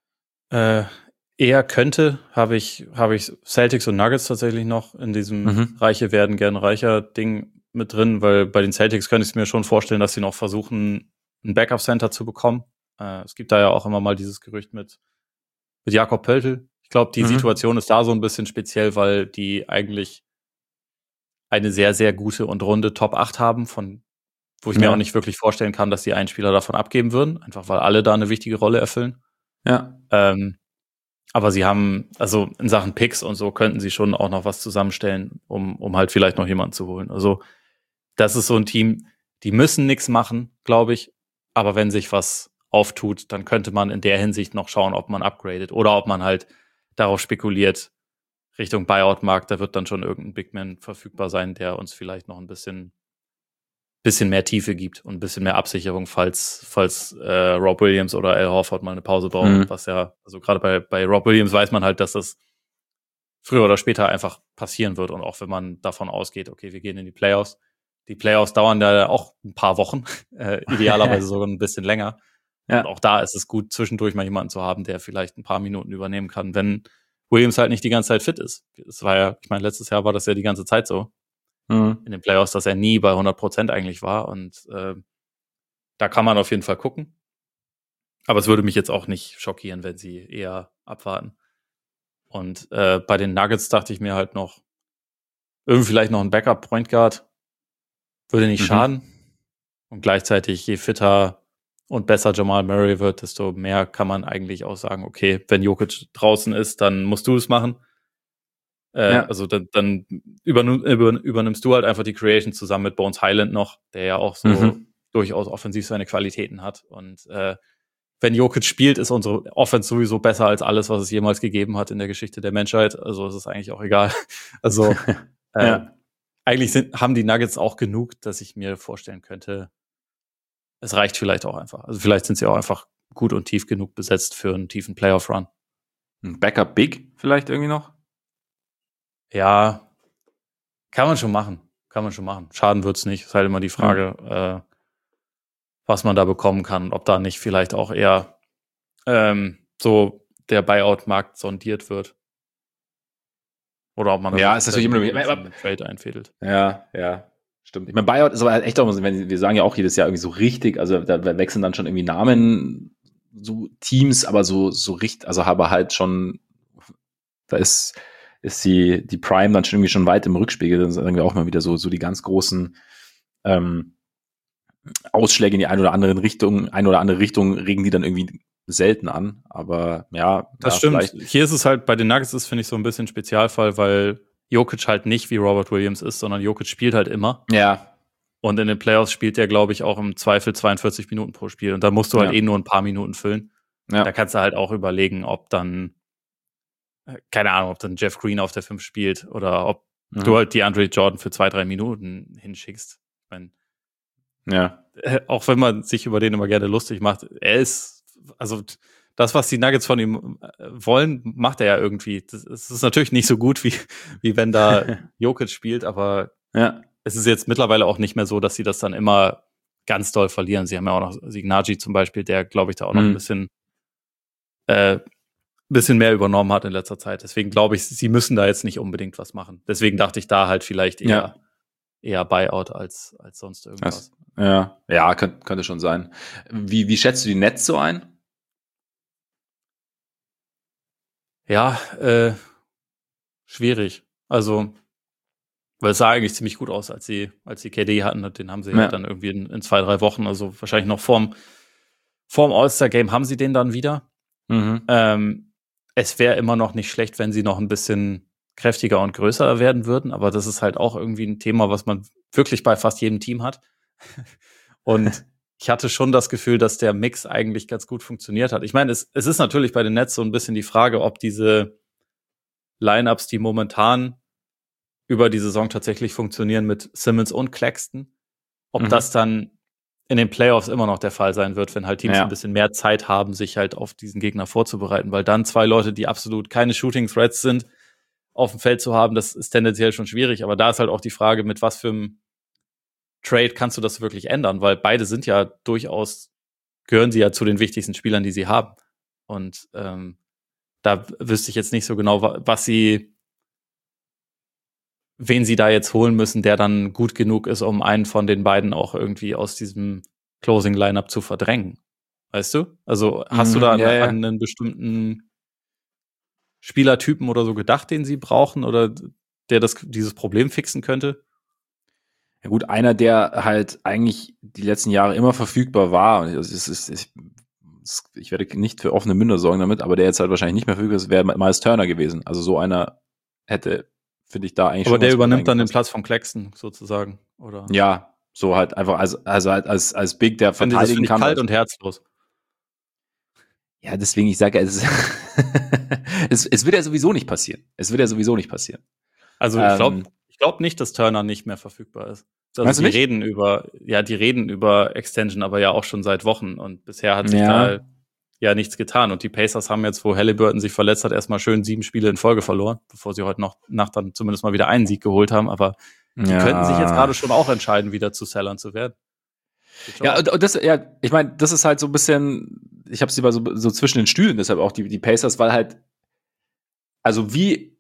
Eher könnte, habe ich Celtics und Nuggets tatsächlich noch in diesem Reiche werden gern reicher Ding mit drin, weil bei den Celtics könnte ich es mir schon vorstellen, dass sie noch versuchen, ein Backup-Center zu bekommen. Es gibt da ja auch immer mal dieses Gerücht mit Jakob Poeltl. Ich glaube, die Situation ist da so ein bisschen speziell, weil die eigentlich eine sehr, sehr gute und runde Top 8 haben, wo ich mir auch nicht wirklich vorstellen kann, dass die einen Spieler davon abgeben würden, einfach weil alle da eine wichtige Rolle erfüllen. Ja. Aber sie haben, also in Sachen Picks und so könnten sie schon auch noch was zusammenstellen, um halt vielleicht noch jemanden zu holen. Also das ist so ein Team, die müssen nichts machen, glaube ich. Aber wenn sich was auftut, dann könnte man in der Hinsicht noch schauen, ob man upgradet oder ob man halt darauf spekuliert, Richtung Buyout-Markt, da wird dann schon irgendein Bigman verfügbar sein, der uns vielleicht noch ein bisschen mehr Tiefe gibt und ein bisschen mehr Absicherung, falls Rob Williams oder Al Horford mal eine Pause brauchen, was ja, also gerade bei Rob Williams weiß man halt, dass das früher oder später einfach passieren wird und auch wenn man davon ausgeht, okay, wir gehen in die Playoffs. Die Playoffs dauern ja auch ein paar Wochen, idealerweise sogar ein bisschen länger. Ja. Und auch da ist es gut, zwischendurch mal jemanden zu haben, der vielleicht ein paar Minuten übernehmen kann, wenn Williams halt nicht die ganze Zeit fit ist. Das war ja, ich meine, letztes Jahr war das ja die ganze Zeit so. In den Playoffs, dass er nie bei 100% eigentlich war. Und da kann man auf jeden Fall gucken. Aber es würde mich jetzt auch nicht schockieren, wenn sie eher abwarten. Und bei den Nuggets dachte ich mir halt noch, irgendwie vielleicht noch ein Backup-Point Guard würde nicht schaden. Und gleichzeitig, je fitter und besser Jamal Murray wird, desto mehr kann man eigentlich auch sagen, okay, wenn Jokic draußen ist, dann musst du es machen. Also dann übernimmst du halt einfach die Creation zusammen mit Bones Highland noch, der ja auch so durchaus offensiv seine Qualitäten hat. Und wenn Jokic spielt, ist unsere Offense sowieso besser als alles, was es jemals gegeben hat in der Geschichte der Menschheit. Also es ist eigentlich auch egal. Also eigentlich haben die Nuggets auch genug, dass ich mir vorstellen könnte, es reicht vielleicht auch einfach. Also vielleicht sind sie auch einfach gut und tief genug besetzt für einen tiefen Playoff-Run. Ein Backup Big vielleicht irgendwie noch? Ja, kann man schon machen. Schaden wird's nicht. Ist halt immer die Frage, was man da bekommen kann. Ob da nicht vielleicht auch eher so der Buyout-Markt sondiert wird. Oder ob man da ist natürlich immer einen Trade einfädelt. Ja, stimmt. Ich meine, Buyout ist aber halt echt auch, wir sagen ja auch jedes Jahr irgendwie so richtig, also da wechseln dann schon irgendwie Namen, so Teams, aber so richtig, also aber halt schon, da ist die Prime dann schon irgendwie schon weit im Rückspiegel, dann sagen wir auch mal wieder so die ganz großen Ausschläge in die eine oder andere Richtung regen die dann irgendwie selten an, aber ja. Das stimmt. Hier ist es halt, bei den Nuggets finde ich so ein bisschen Spezialfall, weil Jokic halt nicht wie Robert Williams ist, sondern Jokic spielt halt immer. Ja. Und in den Playoffs spielt er, glaube ich, auch im Zweifel 42 Minuten pro Spiel. Und da musst du halt nur ein paar Minuten füllen. Ja. Da kannst du halt auch überlegen, ob dann, keine Ahnung, ob dann Jeff Green auf der 5 spielt oder ob du halt die Andre Jordan für 2-3 Minuten hinschickst. Ich meine, auch wenn man sich über den immer gerne lustig macht, er ist, also das, was die Nuggets von ihm wollen, macht er ja irgendwie. Das ist natürlich nicht so gut, wie wenn da Jokic spielt, aber es ist jetzt mittlerweile auch nicht mehr so, dass sie das dann immer ganz doll verlieren. Sie haben ja auch noch Signaji zum Beispiel, der, glaube ich, da auch noch ein bisschen mehr übernommen hat in letzter Zeit. Deswegen glaube ich, sie müssen da jetzt nicht unbedingt was machen. Deswegen dachte ich da halt vielleicht eher Buyout als sonst irgendwas. Ja, könnte schon sein. Wie schätzt du die Nets so ein? Ja, schwierig. Also, weil es sah eigentlich ziemlich gut aus, als sie KD hatten. Den haben sie ja dann irgendwie in 2-3 Wochen, also wahrscheinlich noch vorm All-Star-Game haben sie den dann wieder. es wäre immer noch nicht schlecht, wenn sie noch ein bisschen kräftiger und größer werden würden, aber das ist halt auch irgendwie ein Thema, was man wirklich bei fast jedem Team hat. Und ich hatte schon das Gefühl, dass der Mix eigentlich ganz gut funktioniert hat. Ich meine, es ist natürlich bei den Nets so ein bisschen die Frage, ob diese Lineups, die momentan über die Saison tatsächlich funktionieren mit Simmons und Claxton, ob das dann in den Playoffs immer noch der Fall sein wird, wenn halt Teams ein bisschen mehr Zeit haben, sich halt auf diesen Gegner vorzubereiten, weil dann zwei Leute, die absolut keine Shooting Threats sind, auf dem Feld zu haben, das ist tendenziell schon schwierig, aber da ist halt auch die Frage, mit was für einem Trade kannst du das wirklich ändern, weil beide sind ja durchaus, gehören sie ja zu den wichtigsten Spielern, die sie haben. Und da wüsste ich jetzt nicht so genau, wen sie da jetzt holen müssen, der dann gut genug ist, um einen von den beiden auch irgendwie aus diesem Closing-Lineup zu verdrängen. Weißt du? Also hast du da an einen bestimmten Spielertypen oder so gedacht, den sie brauchen oder der dieses Problem fixen könnte? Ja gut, einer, der halt eigentlich die letzten Jahre immer verfügbar war, ich werde nicht für offene Münder sorgen damit, aber der jetzt halt wahrscheinlich nicht mehr verfügbar ist, wäre Miles Turner gewesen. Also so einer hätte, finde ich, da eigentlich aber schon. Aber der übernimmt dann den Platz von Claxton sozusagen, oder? Ja, so halt einfach halt als Big, der verteidigen kann. Kalt und herzlos. Ja, deswegen, ich sage ja, es wird ja sowieso nicht passieren. Also ich glaube nicht, dass Turner nicht mehr verfügbar ist. Also die reden über Extension, aber ja auch schon seit Wochen und bisher hat sich da ja nichts getan. Und die Pacers haben jetzt, wo Halliburton sich verletzt hat, erstmal schön 7 Spiele in Folge verloren, bevor sie heute Nacht dann zumindest mal wieder einen Sieg geholt haben. Aber die könnten sich jetzt gerade schon auch entscheiden, wieder zu Sellern zu werden. Ja, und das, ja, ich meine, das ist halt so ein bisschen, ich habe sie mal so zwischen den Stühlen, deshalb auch die Pacers, weil halt, also wie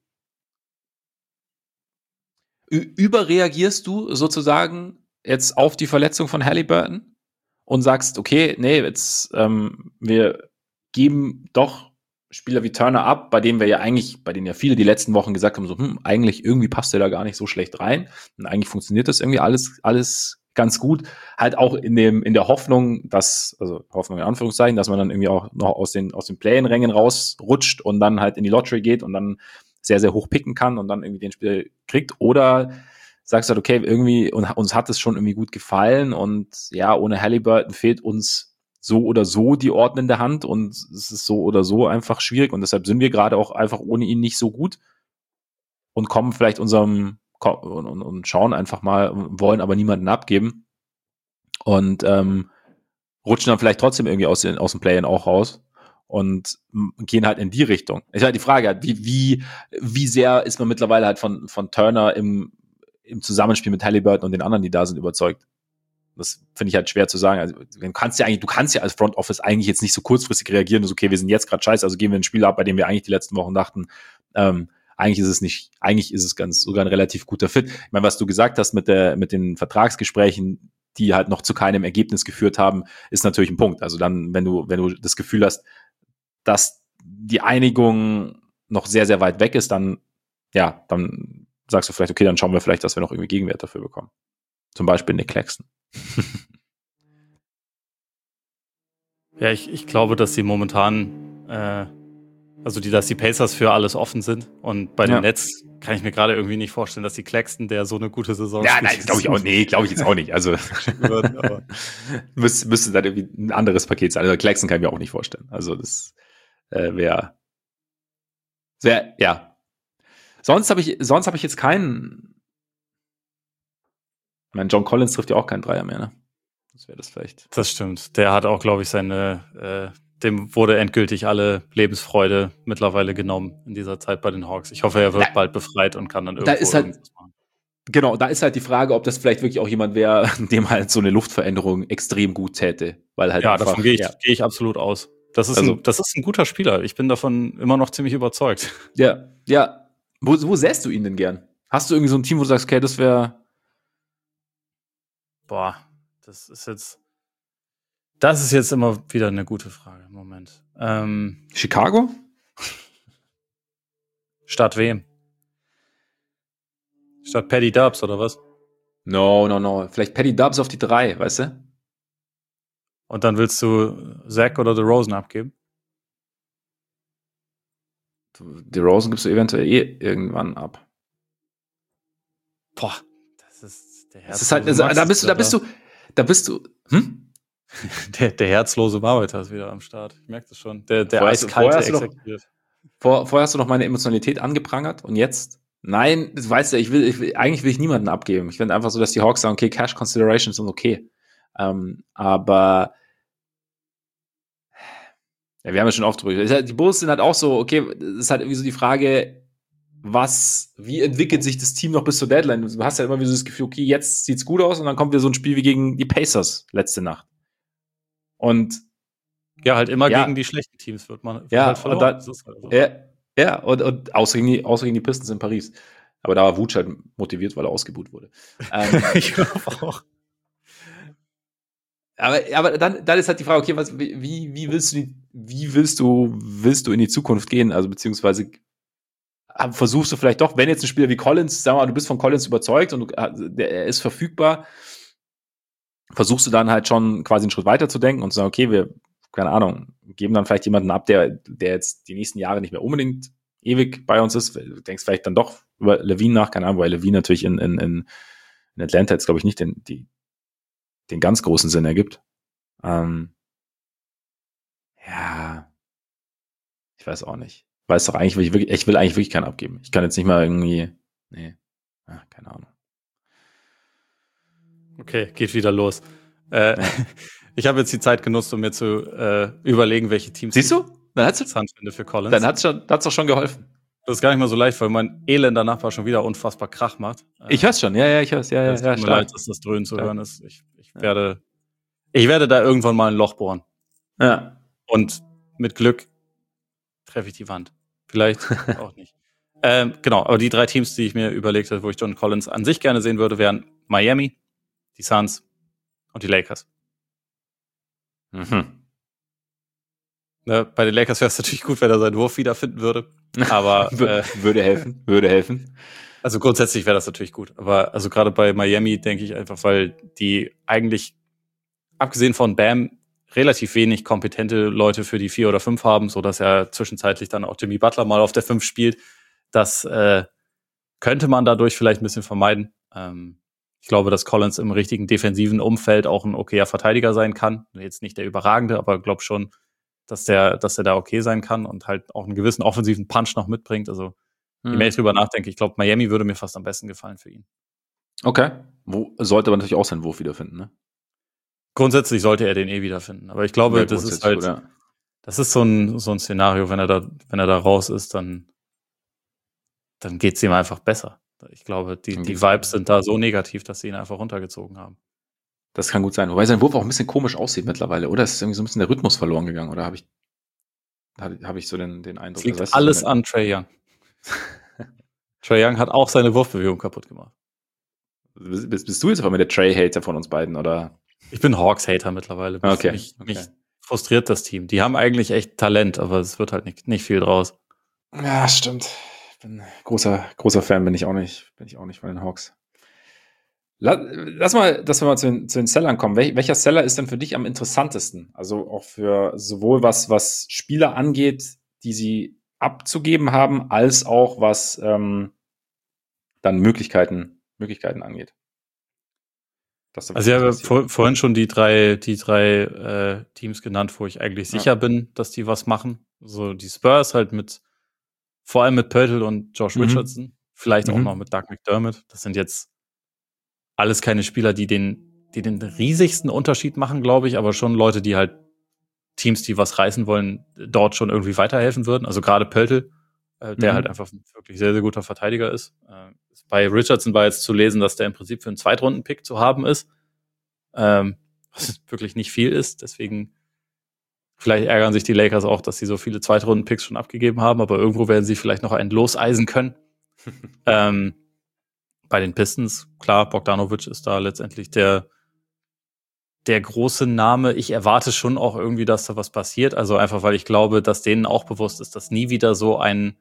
überreagierst du sozusagen jetzt auf die Verletzung von Halliburton und sagst, okay, nee, jetzt wir geben doch Spieler wie Turner ab, bei denen ja viele die letzten Wochen gesagt haben, so, eigentlich irgendwie passt der da gar nicht so schlecht rein und eigentlich funktioniert das irgendwie alles ganz gut, halt auch in der Hoffnung, Hoffnung in Anführungszeichen, dass man dann irgendwie auch noch aus den Play-in-Rängen rausrutscht und dann halt in die Lottery geht und dann sehr, sehr hoch picken kann und dann irgendwie den Spieler kriegt, oder sagst du halt, okay, irgendwie uns hat es schon irgendwie gut gefallen und ja, ohne Halliburton fehlt uns so oder so die ordnende Hand und es ist so oder so einfach schwierig und deshalb sind wir gerade auch einfach ohne ihn nicht so gut und kommen vielleicht und schauen einfach mal, wollen aber niemanden abgeben und rutschen dann vielleicht trotzdem irgendwie aus dem Play-in auch raus und gehen halt in die Richtung. Ist halt die Frage, wie sehr ist man mittlerweile halt von Turner im Zusammenspiel mit Halliburton und den anderen, die da sind, überzeugt? Das finde ich halt schwer zu sagen. Also du kannst ja als Front Office eigentlich jetzt nicht so kurzfristig reagieren, so, okay, wir sind jetzt gerade scheiße, also gehen wir ein Spiel ab, bei dem wir eigentlich die letzten Wochen dachten, eigentlich ist es sogar ein relativ guter Fit. Ich meine, was du gesagt hast mit den Vertragsgesprächen, die halt noch zu keinem Ergebnis geführt haben, ist natürlich ein Punkt. Also dann, wenn du das Gefühl hast, dass die Einigung noch sehr, sehr weit weg ist, dann sagst du vielleicht, okay, dann schauen wir vielleicht, dass wir noch irgendwie Gegenwert dafür bekommen. Zum Beispiel Nick Claxton. Ja, ich glaube, dass sie momentan, dass die Pacers für alles offen sind. Und bei den Nets kann ich mir gerade irgendwie nicht vorstellen, dass die Claxton, der so eine gute Saison spielt. Ja, nein, glaube ich jetzt auch nicht. Also müsste dann irgendwie ein anderes Paket sein. Also Claxton kann ich mir auch nicht vorstellen. Also das wäre ja. Sonst habe ich jetzt keinen. Ich meine, John Collins trifft ja auch keinen Dreier mehr, ne? Das wäre das vielleicht. Das stimmt. Der hat auch, glaube ich, dem wurde endgültig alle Lebensfreude mittlerweile genommen in dieser Zeit bei den Hawks. Ich hoffe, er wird bald befreit und kann dann irgendwas machen. Genau, da ist halt die Frage, ob das vielleicht wirklich auch jemand wäre, dem halt so eine Luftveränderung extrem gut täte. Weil halt davon gehe ich absolut aus. Das ist ein guter Spieler. Ich bin davon immer noch ziemlich überzeugt. Ja. Wo sähst du ihn denn gern? Hast du irgendwie so ein Team, wo du sagst, okay, das wäre. Boah, das ist jetzt immer wieder eine gute Frage. Moment. Chicago? Statt wem? Statt Paddy Dubs oder was? No. Vielleicht Paddy Dubs auf die 3, weißt du? Und dann willst du Zach oder DeRozan abgeben? DeRozan gibst du eventuell irgendwann ab. Boah, das ist der Das ist halt, also, da bist du, Der herzlose Arbeiter ist wieder am Start. Ich merke das schon. Der vorher hast du exekutiert. Vorher hast du noch meine Emotionalität angeprangert und jetzt? Nein, das weißt du, eigentlich will ich niemanden abgeben. Ich finde einfach so, dass die Hawks sagen, okay, Cash Considerations sind okay. Aber ja, wir haben ja schon oft drüber. Die Bulls sind halt auch so, okay, das ist halt irgendwie so die Frage, wie entwickelt sich das Team noch bis zur Deadline? Du hast ja immer wieder so das Gefühl, okay, jetzt sieht's gut aus und dann kommt wieder so ein Spiel wie gegen die Pacers letzte Nacht. Und ja, halt immer gegen die schlechten Teams wird halt verloren. Und außer gegen die Pistons in Paris. Aber da war Vooch halt motiviert, weil er ausgebuht wurde. Ich glaube auch. Aber dann ist halt die Frage, okay, wie willst du in die Zukunft gehen? Also beziehungsweise versuchst du vielleicht doch, wenn jetzt ein Spieler wie Collins, sag mal, du bist von Collins überzeugt und er ist verfügbar, versuchst du dann halt schon quasi einen Schritt weiter zu denken und zu sagen, okay, wir, keine Ahnung, geben dann vielleicht jemanden ab, der jetzt die nächsten Jahre nicht mehr unbedingt ewig bei uns ist. Du denkst vielleicht dann doch über Levine nach, keine Ahnung, weil Levine natürlich in Atlanta jetzt, glaube ich, nicht den ganz großen Sinn ergibt. Ja, ich weiß auch nicht. Weiß doch eigentlich, ich will eigentlich wirklich keinen abgeben. Ich kann jetzt nicht mal irgendwie, keine Ahnung. Okay, geht wieder los. Ich habe jetzt die Zeit genutzt, um mir zu überlegen, welche Teams ich interessant finde für Collins. Dann hat's doch schon geholfen. Das ist gar nicht mal so leicht, weil mein elender Nachbar schon wieder unfassbar Krach macht. Ich hör's schon, ich hör's. Ja, es tut mir leid, dass das Dröhnen zu hören ist. Ich werde da irgendwann mal ein Loch bohren. Ja. Und mit Glück treffe ich die Wand. Vielleicht auch nicht. Genau, aber die 3 Teams, die ich mir überlegt habe, wo ich John Collins an sich gerne sehen würde, wären Miami, die Suns und die Lakers. Mhm. Bei den Lakers wäre es natürlich gut, wenn er seinen Wurf wiederfinden würde. Aber würde helfen. Also grundsätzlich wäre das natürlich gut. Aber also gerade bei Miami denke ich einfach, weil die eigentlich, abgesehen von Bam, relativ wenig kompetente Leute für die 4 oder 5 haben, so dass er zwischenzeitlich dann auch Jimmy Butler mal auf der 5 spielt. Das könnte man dadurch vielleicht ein bisschen vermeiden. Ich glaube, dass Collins im richtigen defensiven Umfeld auch ein okayer Verteidiger sein kann. Jetzt nicht der überragende, aber glaube schon, dass er da okay sein kann und halt auch einen gewissen offensiven Punch noch mitbringt. Also je mehr ich drüber nachdenke, ich glaube, Miami würde mir fast am besten gefallen für ihn. Okay. Sollte aber natürlich auch seinen Wurf wiederfinden, ne? Grundsätzlich sollte er den wiederfinden. Aber ich glaube, das ist halt, das ist so ein Szenario, wenn er da raus ist, dann geht's ihm einfach besser. Ich glaube, die Vibes sind da so negativ, dass sie ihn einfach runtergezogen haben. Das kann gut sein. Wobei sein Wurf auch ein bisschen komisch aussieht mittlerweile, oder? Es ist irgendwie so ein bisschen der Rhythmus verloren gegangen, oder habe ich so den Eindruck? Es liegt alles an Trae Young. Trae Young hat auch seine Wurfbewegung kaputt gemacht. Bist du jetzt aber mit der Trae-Hater von uns beiden, oder? Ich bin Hawks-Hater mittlerweile. Okay. Mich frustriert das Team. Die haben eigentlich echt Talent, aber es wird halt nicht viel draus. Ja, stimmt. Ich bin großer Fan, bin ich auch nicht von den Hawks. Lass mal, dass wir mal zu den Sellern kommen. Welcher Seller ist denn für dich am interessantesten? Also auch für sowohl was Spieler angeht, die sie abzugeben haben, als auch was dann Möglichkeiten angeht. Also ich habe vorhin schon die drei Teams genannt, wo ich eigentlich sicher bin, dass die was machen. So die Spurs halt vor allem mit Poeltl und Josh Richardson, vielleicht auch noch mit Doug McDermott. Das sind jetzt alles keine Spieler, die den riesigsten Unterschied machen, glaube ich, aber schon Leute, die halt Teams, die was reißen wollen, dort schon irgendwie weiterhelfen würden. Also gerade Poeltl, der halt einfach ein wirklich sehr, sehr guter Verteidiger ist. Bei Richardson war jetzt zu lesen, dass der im Prinzip für einen Zweitrunden-Pick zu haben ist, was wirklich nicht viel ist. Deswegen vielleicht ärgern sich die Lakers auch, dass sie so viele Zweitrunden-Picks schon abgegeben haben, aber irgendwo werden sie vielleicht noch einen loseisen können. Bei den Pistons, klar, Bogdanovic ist da letztendlich der große Name. Ich erwarte schon auch irgendwie, dass da was passiert. Also einfach, weil ich glaube, dass denen auch bewusst ist, dass nie wieder so ein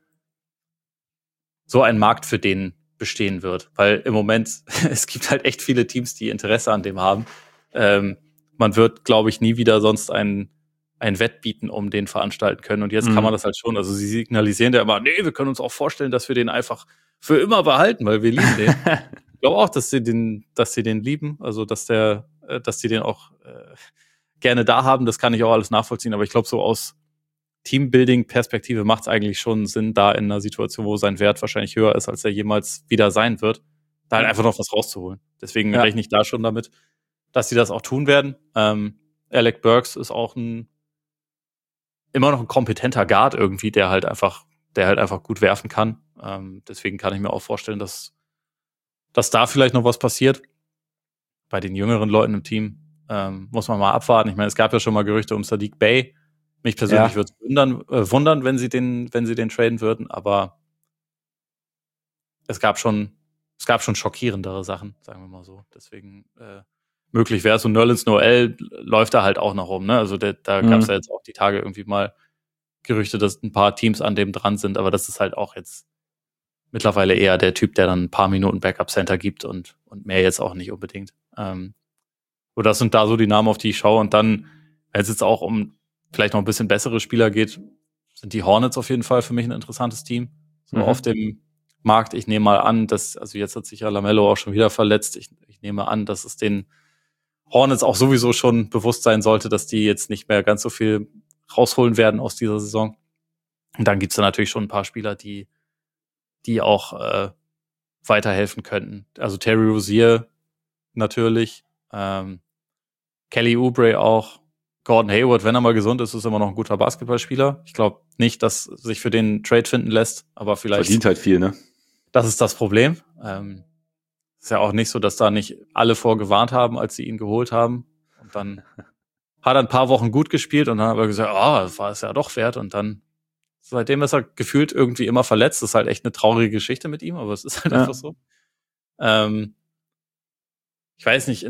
Markt für den bestehen wird. Weil im Moment, es gibt halt echt viele Teams, die Interesse an dem haben. Man wird, glaube ich, nie wieder sonst einen ein Wettbieten um den veranstalten können. Und jetzt kann man das halt schon. Also sie signalisieren ja immer, nee, wir können uns auch vorstellen, dass wir den einfach für immer behalten, weil wir lieben den. Ich glaube auch, dass sie den lieben, also dass sie den auch gerne da haben. Das kann ich auch alles nachvollziehen. Aber ich glaube, so aus Teambuilding-Perspektive macht es eigentlich schon Sinn, da in einer Situation, wo sein Wert wahrscheinlich höher ist, als er jemals wieder sein wird, da halt einfach noch was rauszuholen. Deswegen rechne ich da schon damit, dass sie das auch tun werden. Alec Burks ist auch immer noch ein kompetenter Guard irgendwie, der halt einfach gut werfen kann. Deswegen kann ich mir auch vorstellen, dass da vielleicht noch was passiert. Bei den jüngeren Leuten im Team muss man mal abwarten. Ich meine, es gab ja schon mal Gerüchte um Sadiq Bey. Mich persönlich würde es wundern, wenn sie den traden würden, aber es gab schon schockierendere Sachen, sagen wir mal so. Deswegen möglich wäre es. Und Nerlens Noel läuft da halt auch noch rum. Ne? Also da gab es ja jetzt auch die Tage irgendwie mal Gerüchte, dass ein paar Teams an dem dran sind, aber das ist halt auch jetzt mittlerweile eher der Typ, der dann ein paar Minuten Backup-Center gibt und mehr jetzt auch nicht unbedingt. So, das sind da so die Namen, auf die ich schaue. Und dann, wenn es jetzt auch um vielleicht noch ein bisschen bessere Spieler geht, sind die Hornets auf jeden Fall für mich ein interessantes Team. So auf dem Markt. Ich nehme mal an, also jetzt hat sich ja LaMelo auch schon wieder verletzt. Ich nehme an, dass es den Hornets auch sowieso schon bewusst sein sollte, dass die jetzt nicht mehr ganz so viel rausholen werden aus dieser Saison. Und dann gibt's da natürlich schon ein paar Spieler, die auch weiterhelfen könnten. Also Terry Rozier natürlich, Kelly Oubre auch, Gordon Hayward, wenn er mal gesund ist, ist immer noch ein guter Basketballspieler. Ich glaube nicht, dass sich für den Trade finden lässt, aber vielleicht verdient halt viel, ne? Das ist das Problem. Ist ja auch nicht so, dass da nicht alle vorgewarnt haben, als sie ihn geholt haben. Und dann hat er ein paar Wochen gut gespielt und dann hat er gesagt, das war es ja doch wert. Und dann, seitdem ist er gefühlt irgendwie immer verletzt. Das ist halt echt eine traurige Geschichte mit ihm, aber es ist halt einfach so. Ich weiß nicht,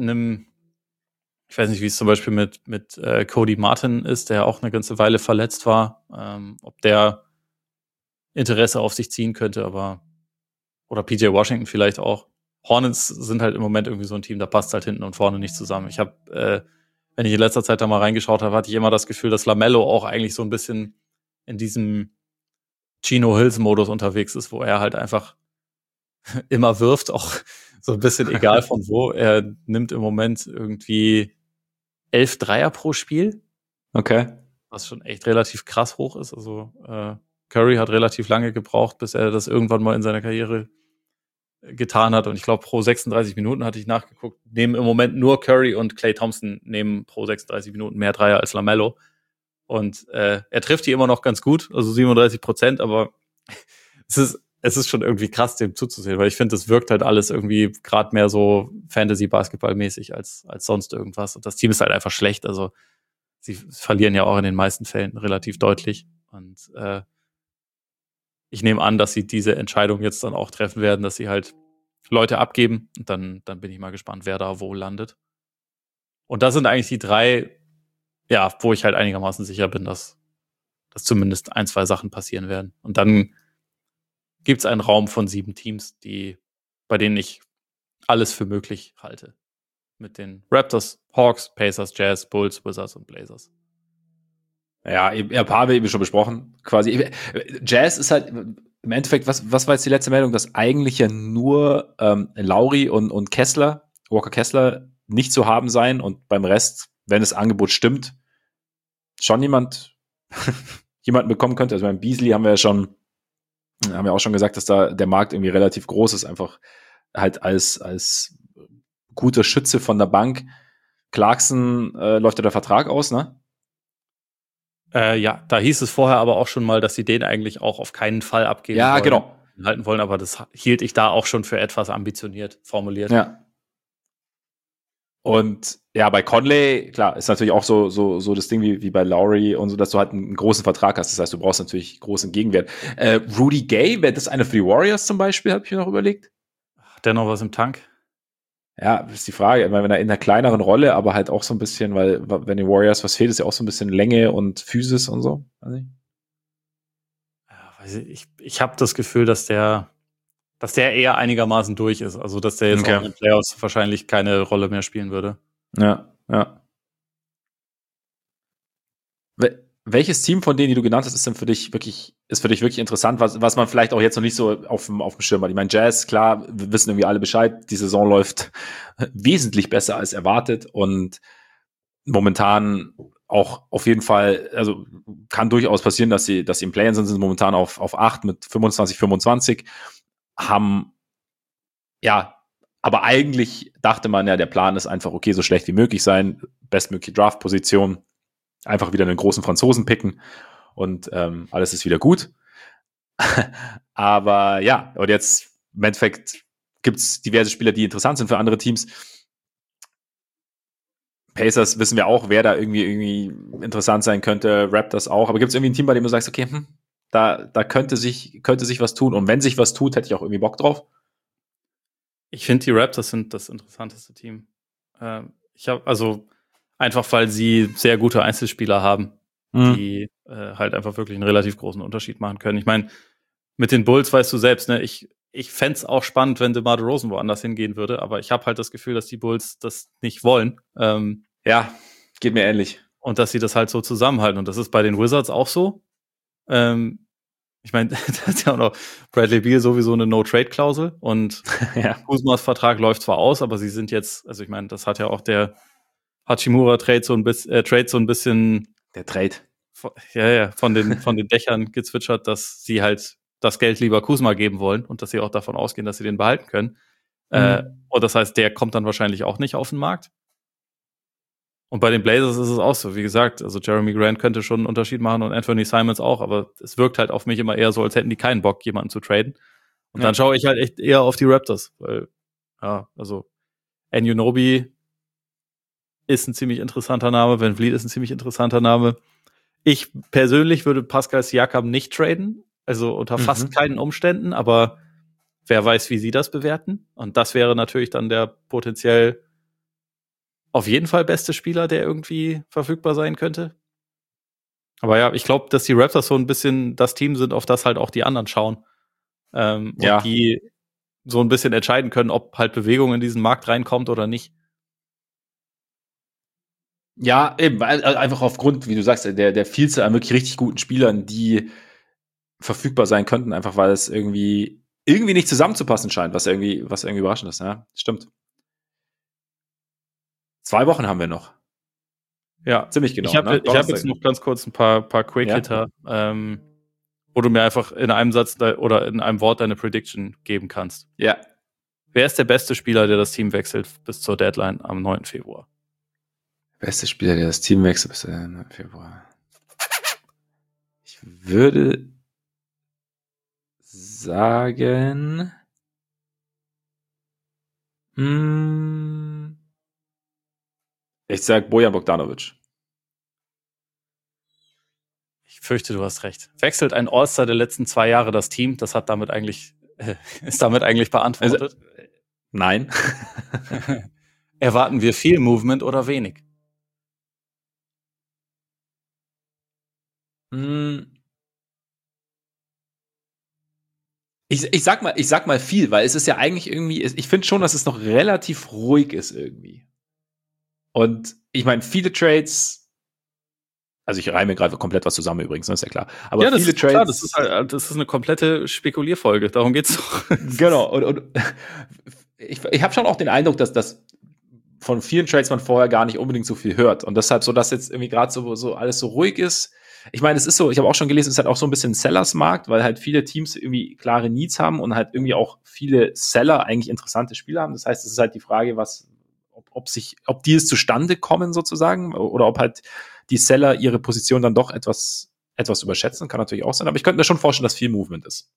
wie es zum Beispiel mit Cody Martin ist, der auch eine ganze Weile verletzt war, ob der Interesse auf sich ziehen könnte, oder PJ Washington vielleicht auch. Hornets sind halt im Moment irgendwie so ein Team, da passt halt hinten und vorne nicht zusammen. Ich habe, wenn ich in letzter Zeit da mal reingeschaut habe, hatte ich immer das Gefühl, dass LaMelo auch eigentlich so ein bisschen in diesem Gino Hills-Modus unterwegs ist, wo er halt einfach immer wirft, auch so ein bisschen egal von wo. Er nimmt im Moment irgendwie 11 Dreier pro Spiel. Okay. Was schon echt relativ krass hoch ist. Also Curry hat relativ lange gebraucht, bis er das irgendwann mal in seiner Karriere getan hat. Und ich glaube, pro 36 Minuten hatte ich nachgeguckt, nehmen im Moment nur Curry und Klay Thompson nehmen pro 36 Minuten mehr Dreier als LaMelo. Und er trifft die immer noch ganz gut, also 37%, aber es ist schon irgendwie krass, dem zuzusehen, weil ich finde, das wirkt halt alles irgendwie gerade mehr so Fantasy-Basketball-mäßig als sonst irgendwas. Und das Team ist halt einfach schlecht. Also sie verlieren ja auch in den meisten Fällen relativ deutlich. Und ich nehme an, dass sie diese Entscheidung jetzt dann auch treffen werden, dass sie halt Leute abgeben. Und dann bin ich mal gespannt, wer da wo landet. Und das sind eigentlich die drei, ja, wo ich halt einigermaßen sicher bin, dass zumindest 1, 2 Sachen passieren werden. Und dann gibt es einen Raum von 7 Teams, bei denen ich alles für möglich halte. Mit den Raptors, Hawks, Pacers, Jazz, Bulls, Wizards und Blazers. Ja, ein paar haben wir eben schon besprochen. Quasi. Jazz ist halt im Endeffekt, was war jetzt die letzte Meldung, dass eigentlich ja nur Lowry und Walker Kessler nicht zu haben sein und beim Rest, wenn das Angebot stimmt, schon jemanden bekommen könnte. Also beim Beasley haben wir auch schon gesagt, dass da der Markt irgendwie relativ groß ist, einfach halt als guter Schütze von der Bank. Clarkson läuft ja der Vertrag aus, ne? Ja, da hieß es vorher aber auch schon mal, dass sie den eigentlich auch auf keinen Fall abgeben wollen. Genau. Halten wollen, aber das hielt ich da auch schon für etwas ambitioniert formuliert. Ja. Und ja, bei Conley, klar, ist natürlich auch so das Ding wie bei Lowry und so, dass du halt einen großen Vertrag hast. Das heißt, du brauchst natürlich großen Gegenwert. Rudy Gay, wäre das einer für die Warriors zum Beispiel, habe ich mir noch überlegt. Hat der noch was im Tank? Ja, ist die Frage. Ich meine, wenn er in einer kleineren Rolle, aber halt auch so ein bisschen, weil wenn den Warriors was fehlt, ist ja auch so ein bisschen Länge und Physis und so. Ich habe das Gefühl, dass der eher einigermaßen durch ist. Also, dass der jetzt auch in den Playoffs wahrscheinlich keine Rolle mehr spielen würde. Ja. welches Team von denen, die du genannt hast, ist für dich wirklich interessant, was man vielleicht auch jetzt noch nicht so auf dem Schirm hat? Ich meine, Jazz, klar, wir wissen irgendwie alle Bescheid, die Saison läuft wesentlich besser als erwartet und momentan auch auf jeden Fall, also kann durchaus passieren, dass sie im Play-in sind momentan auf 8 mit 25, haben, ja, aber eigentlich dachte man ja, der Plan ist einfach, okay, so schlecht wie möglich sein, bestmögliche Draft-Position, einfach wieder einen großen Franzosen picken und alles ist wieder gut. Aber ja, und jetzt im Endeffekt gibt es diverse Spieler, die interessant sind für andere Teams. Pacers wissen wir auch, wer da irgendwie interessant sein könnte, Raptors auch. Aber gibt es irgendwie ein Team, bei dem du sagst, okay, da könnte sich was tun. Und wenn sich was tut, hätte ich auch irgendwie Bock drauf. Ich finde, die Raptors sind das interessanteste Team. Einfach weil sie sehr gute Einzelspieler haben, die halt einfach wirklich einen relativ großen Unterschied machen können. Ich meine, mit den Bulls weißt du selbst, ne, ich fände es auch spannend, wenn DeMar DeRozan woanders hingehen würde, aber ich habe halt das Gefühl, dass die Bulls das nicht wollen. Ja, geht mir ähnlich. Und dass sie das halt so zusammenhalten. Und das ist bei den Wizards auch so. Ich meine, da ist ja auch noch Bradley Beal sowieso eine No-Trade-Klausel und ja. Kuzmas Vertrag läuft zwar aus, aber sie sind jetzt, also ich meine, das hat ja auch der Hachimura-Trade so ein bisschen Der Trade. Von den Dächern gezwitschert, dass sie halt das Geld lieber Kuzma geben wollen und dass sie auch davon ausgehen, dass sie den behalten können. Und das heißt, der kommt dann wahrscheinlich auch nicht auf den Markt. Und bei den Blazers ist es auch so, wie gesagt, also Jeremy Grant könnte schon einen Unterschied machen und Anthony Simons auch, aber es wirkt halt auf mich immer eher so, als hätten die keinen Bock, jemanden zu traden. Und dann schaue ich halt echt eher auf die Raptors, weil, ja, also Anunoby ist ein ziemlich interessanter Name, Van Vliet ist ein ziemlich interessanter Name. Ich persönlich würde Pascal Siakam nicht traden, also unter fast keinen Umständen, aber wer weiß, wie sie das bewerten. Und das wäre natürlich dann der potenziell auf jeden Fall beste Spieler, der irgendwie verfügbar sein könnte. Aber ja, ich glaube, dass die Raptors so ein bisschen das Team sind, auf das halt auch die anderen schauen. Und die so ein bisschen entscheiden können, ob halt Bewegung in diesen Markt reinkommt oder nicht. Ja, eben, einfach aufgrund, wie du sagst, der Vielzahl an wirklich richtig guten Spielern, die verfügbar sein könnten, einfach weil es irgendwie nicht zusammenzupassen scheint, was irgendwie überraschend ist, ja. Stimmt. 2 Wochen haben wir noch. Ja, ziemlich genau. Ich habe jetzt noch ganz kurz ein paar Quick-Hitter, wo du mir einfach in einem Satz oder in einem Wort deine Prediction geben kannst. Ja. Wer ist der beste Spieler, der das Team wechselt bis zur Deadline am 9. Februar? Beste Spieler, der das Team wechselt bis zum 9. Februar. Ich würde sagen, ich sag Bojan Bogdanovic. Ich fürchte, du hast recht. Wechselt ein All-Star der letzten 2 Jahre das Team? Das hat damit eigentlich, ist damit eigentlich beantwortet. Also, nein. Erwarten wir viel Movement oder wenig? Ich sag mal viel, weil es ist ja eigentlich irgendwie, ich finde schon, dass es noch relativ ruhig ist irgendwie. Und ich meine, viele Trades, also ich reime gerade komplett was zusammen übrigens, das ist ja klar. Aber ja, viele Trades. Klar, das ist eine komplette Spekulierfolge, darum geht's doch. Genau, und ich habe schon auch den Eindruck, dass von vielen Trades man vorher gar nicht unbedingt so viel hört. Und deshalb so, dass jetzt irgendwie gerade so alles so ruhig ist. Ich meine, es ist so, ich habe auch schon gelesen, es ist halt auch so ein bisschen Sellers-Markt, weil halt viele Teams irgendwie klare Needs haben und halt irgendwie auch viele Seller eigentlich interessante Spieler haben. Das heißt, es ist halt die Frage, ob die es zustande kommen sozusagen oder ob halt die Seller ihre Position dann doch etwas überschätzen. Kann natürlich auch sein, aber ich könnte mir schon vorstellen, dass viel Movement ist.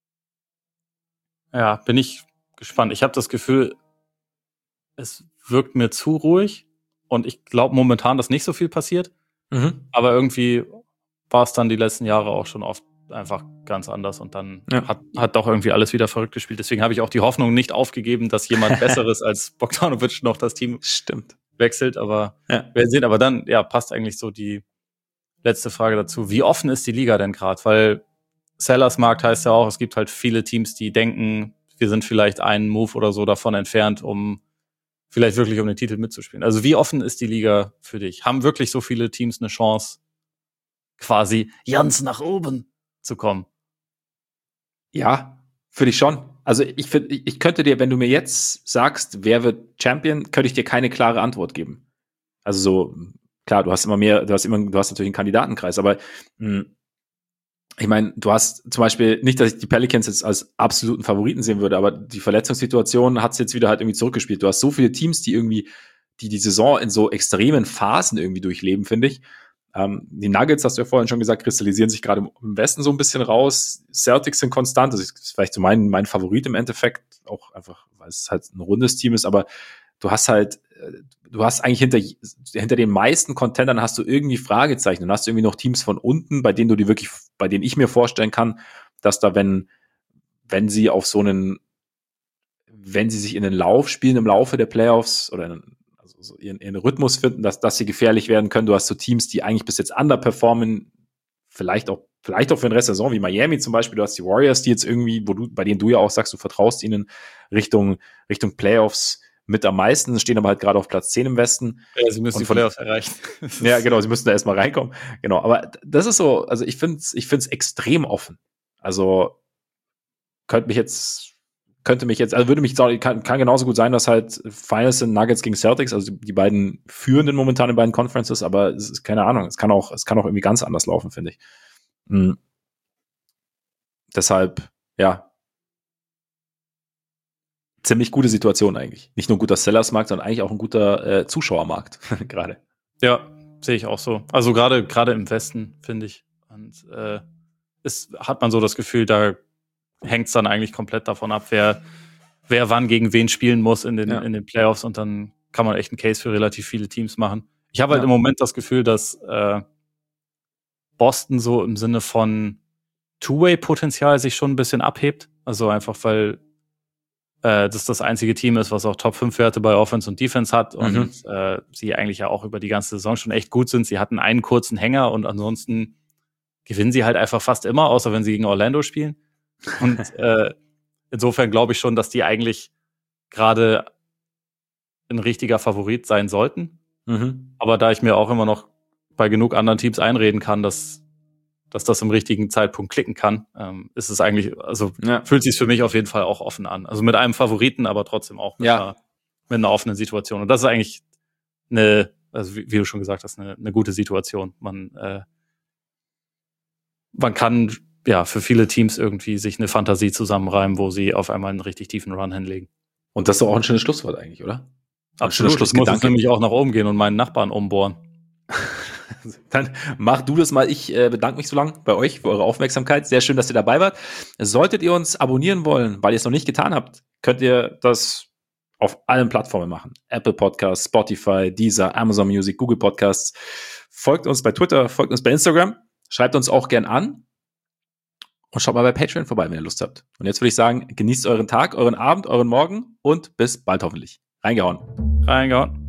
Ja, bin ich gespannt. Ich habe das Gefühl, es wirkt mir zu ruhig und ich glaube momentan, dass nicht so viel passiert. Aber irgendwie war es dann die letzten Jahre auch schon oft einfach ganz anders und dann hat doch irgendwie alles wieder verrückt gespielt. Deswegen habe ich auch die Hoffnung nicht aufgegeben, dass jemand Besseres als Bogdanovic noch das Team wechselt. Aber wir werden sehen. Aber dann passt eigentlich so die letzte Frage dazu. Wie offen ist die Liga denn gerade? Weil Sellers Markt heißt ja auch, es gibt halt viele Teams, die denken, wir sind vielleicht einen Move oder so davon entfernt, um vielleicht wirklich um den Titel mitzuspielen. Also wie offen ist die Liga für dich? Haben wirklich so viele Teams eine Chance, quasi ganz nach oben zu kommen. Ja, finde ich schon. Also ich könnte dir, wenn du mir jetzt sagst, wer wird Champion, könnte ich dir keine klare Antwort geben. Also so, klar, du hast natürlich einen Kandidatenkreis, aber ich meine, du hast zum Beispiel, nicht, dass ich die Pelicans jetzt als absoluten Favoriten sehen würde, aber die Verletzungssituation hat es jetzt wieder halt irgendwie zurückgespielt. Du hast so viele Teams, die Saison in so extremen Phasen irgendwie durchleben, finde ich. Die Nuggets, hast du ja vorhin schon gesagt, kristallisieren sich gerade im Westen so ein bisschen raus. Celtics sind konstant, das ist vielleicht so mein Favorit im Endeffekt, auch einfach, weil es halt ein rundes Team ist, aber du hast eigentlich hinter den meisten Contendern hast du irgendwie Fragezeichen und hast irgendwie noch Teams von unten, bei denen ich mir vorstellen kann, dass da, wenn sie sich in den Lauf spielen im Laufe der Playoffs oder so ihren Rhythmus finden, dass sie gefährlich werden können. Du hast so Teams, die eigentlich bis jetzt underperformen, vielleicht auch für den Rest der Saison, wie Miami zum Beispiel. Du hast die Warriors, die jetzt irgendwie, bei denen du ja auch sagst, du vertraust ihnen Richtung Playoffs mit am meisten, stehen aber halt gerade auf Platz 10 im Westen. Ja, sie müssen die Playoffs erreichen. Ja, genau, sie müssen da erstmal reinkommen. Genau, aber das ist so, also ich find's extrem offen. Also kann genauso gut sein, dass halt Finals sind Nuggets gegen Celtics, also die beiden führenden momentan in beiden Conferences, aber es ist keine Ahnung, es kann auch irgendwie ganz anders laufen, finde ich. Deshalb, ja, ziemlich gute Situation eigentlich. Nicht nur ein guter Sellersmarkt, sondern eigentlich auch ein guter Zuschauermarkt gerade. Ja, sehe ich auch so. Also gerade im Westen, finde ich. Und hat man so das Gefühl, da hängt es dann eigentlich komplett davon ab, wer wann gegen wen spielen muss in den Playoffs, und dann kann man echt einen Case für relativ viele Teams machen. Ich habe halt im Moment das Gefühl, dass Boston so im Sinne von Two-Way-Potenzial sich schon ein bisschen abhebt. Also einfach, weil das das einzige Team ist, was auch Top-5-Werte bei Offense und Defense hat und sie eigentlich ja auch über die ganze Saison schon echt gut sind. Sie hatten einen kurzen Hänger und ansonsten gewinnen sie halt einfach fast immer, außer wenn sie gegen Orlando spielen. Und insofern glaube ich schon, dass die eigentlich gerade ein richtiger Favorit sein sollten. Aber da ich mir auch immer noch bei genug anderen Teams einreden kann, dass das im richtigen Zeitpunkt klicken kann, ist es eigentlich, also fühlt sich für mich auf jeden Fall auch offen an. Also mit einem Favoriten, aber trotzdem auch mit einer offenen Situation. Und das ist eigentlich also wie du schon gesagt hast, eine gute Situation. Man kann für viele Teams irgendwie sich eine Fantasie zusammenreimen, wo sie auf einmal einen richtig tiefen Run hinlegen. Und das ist doch auch ein schönes Schlusswort eigentlich, oder? Absolut. Ich muss jetzt nämlich auch nach oben gehen und meinen Nachbarn umbohren. Dann mach du das mal. Ich bedanke mich so lange bei euch für eure Aufmerksamkeit. Sehr schön, dass ihr dabei wart. Solltet ihr uns abonnieren wollen, weil ihr es noch nicht getan habt, könnt ihr das auf allen Plattformen machen. Apple Podcasts, Spotify, Deezer, Amazon Music, Google Podcasts. Folgt uns bei Twitter, folgt uns bei Instagram. Schreibt uns auch gern an. Und schaut mal bei Patreon vorbei, wenn ihr Lust habt. Und jetzt würde ich sagen, genießt euren Tag, euren Abend, euren Morgen und bis bald hoffentlich. Reingehauen.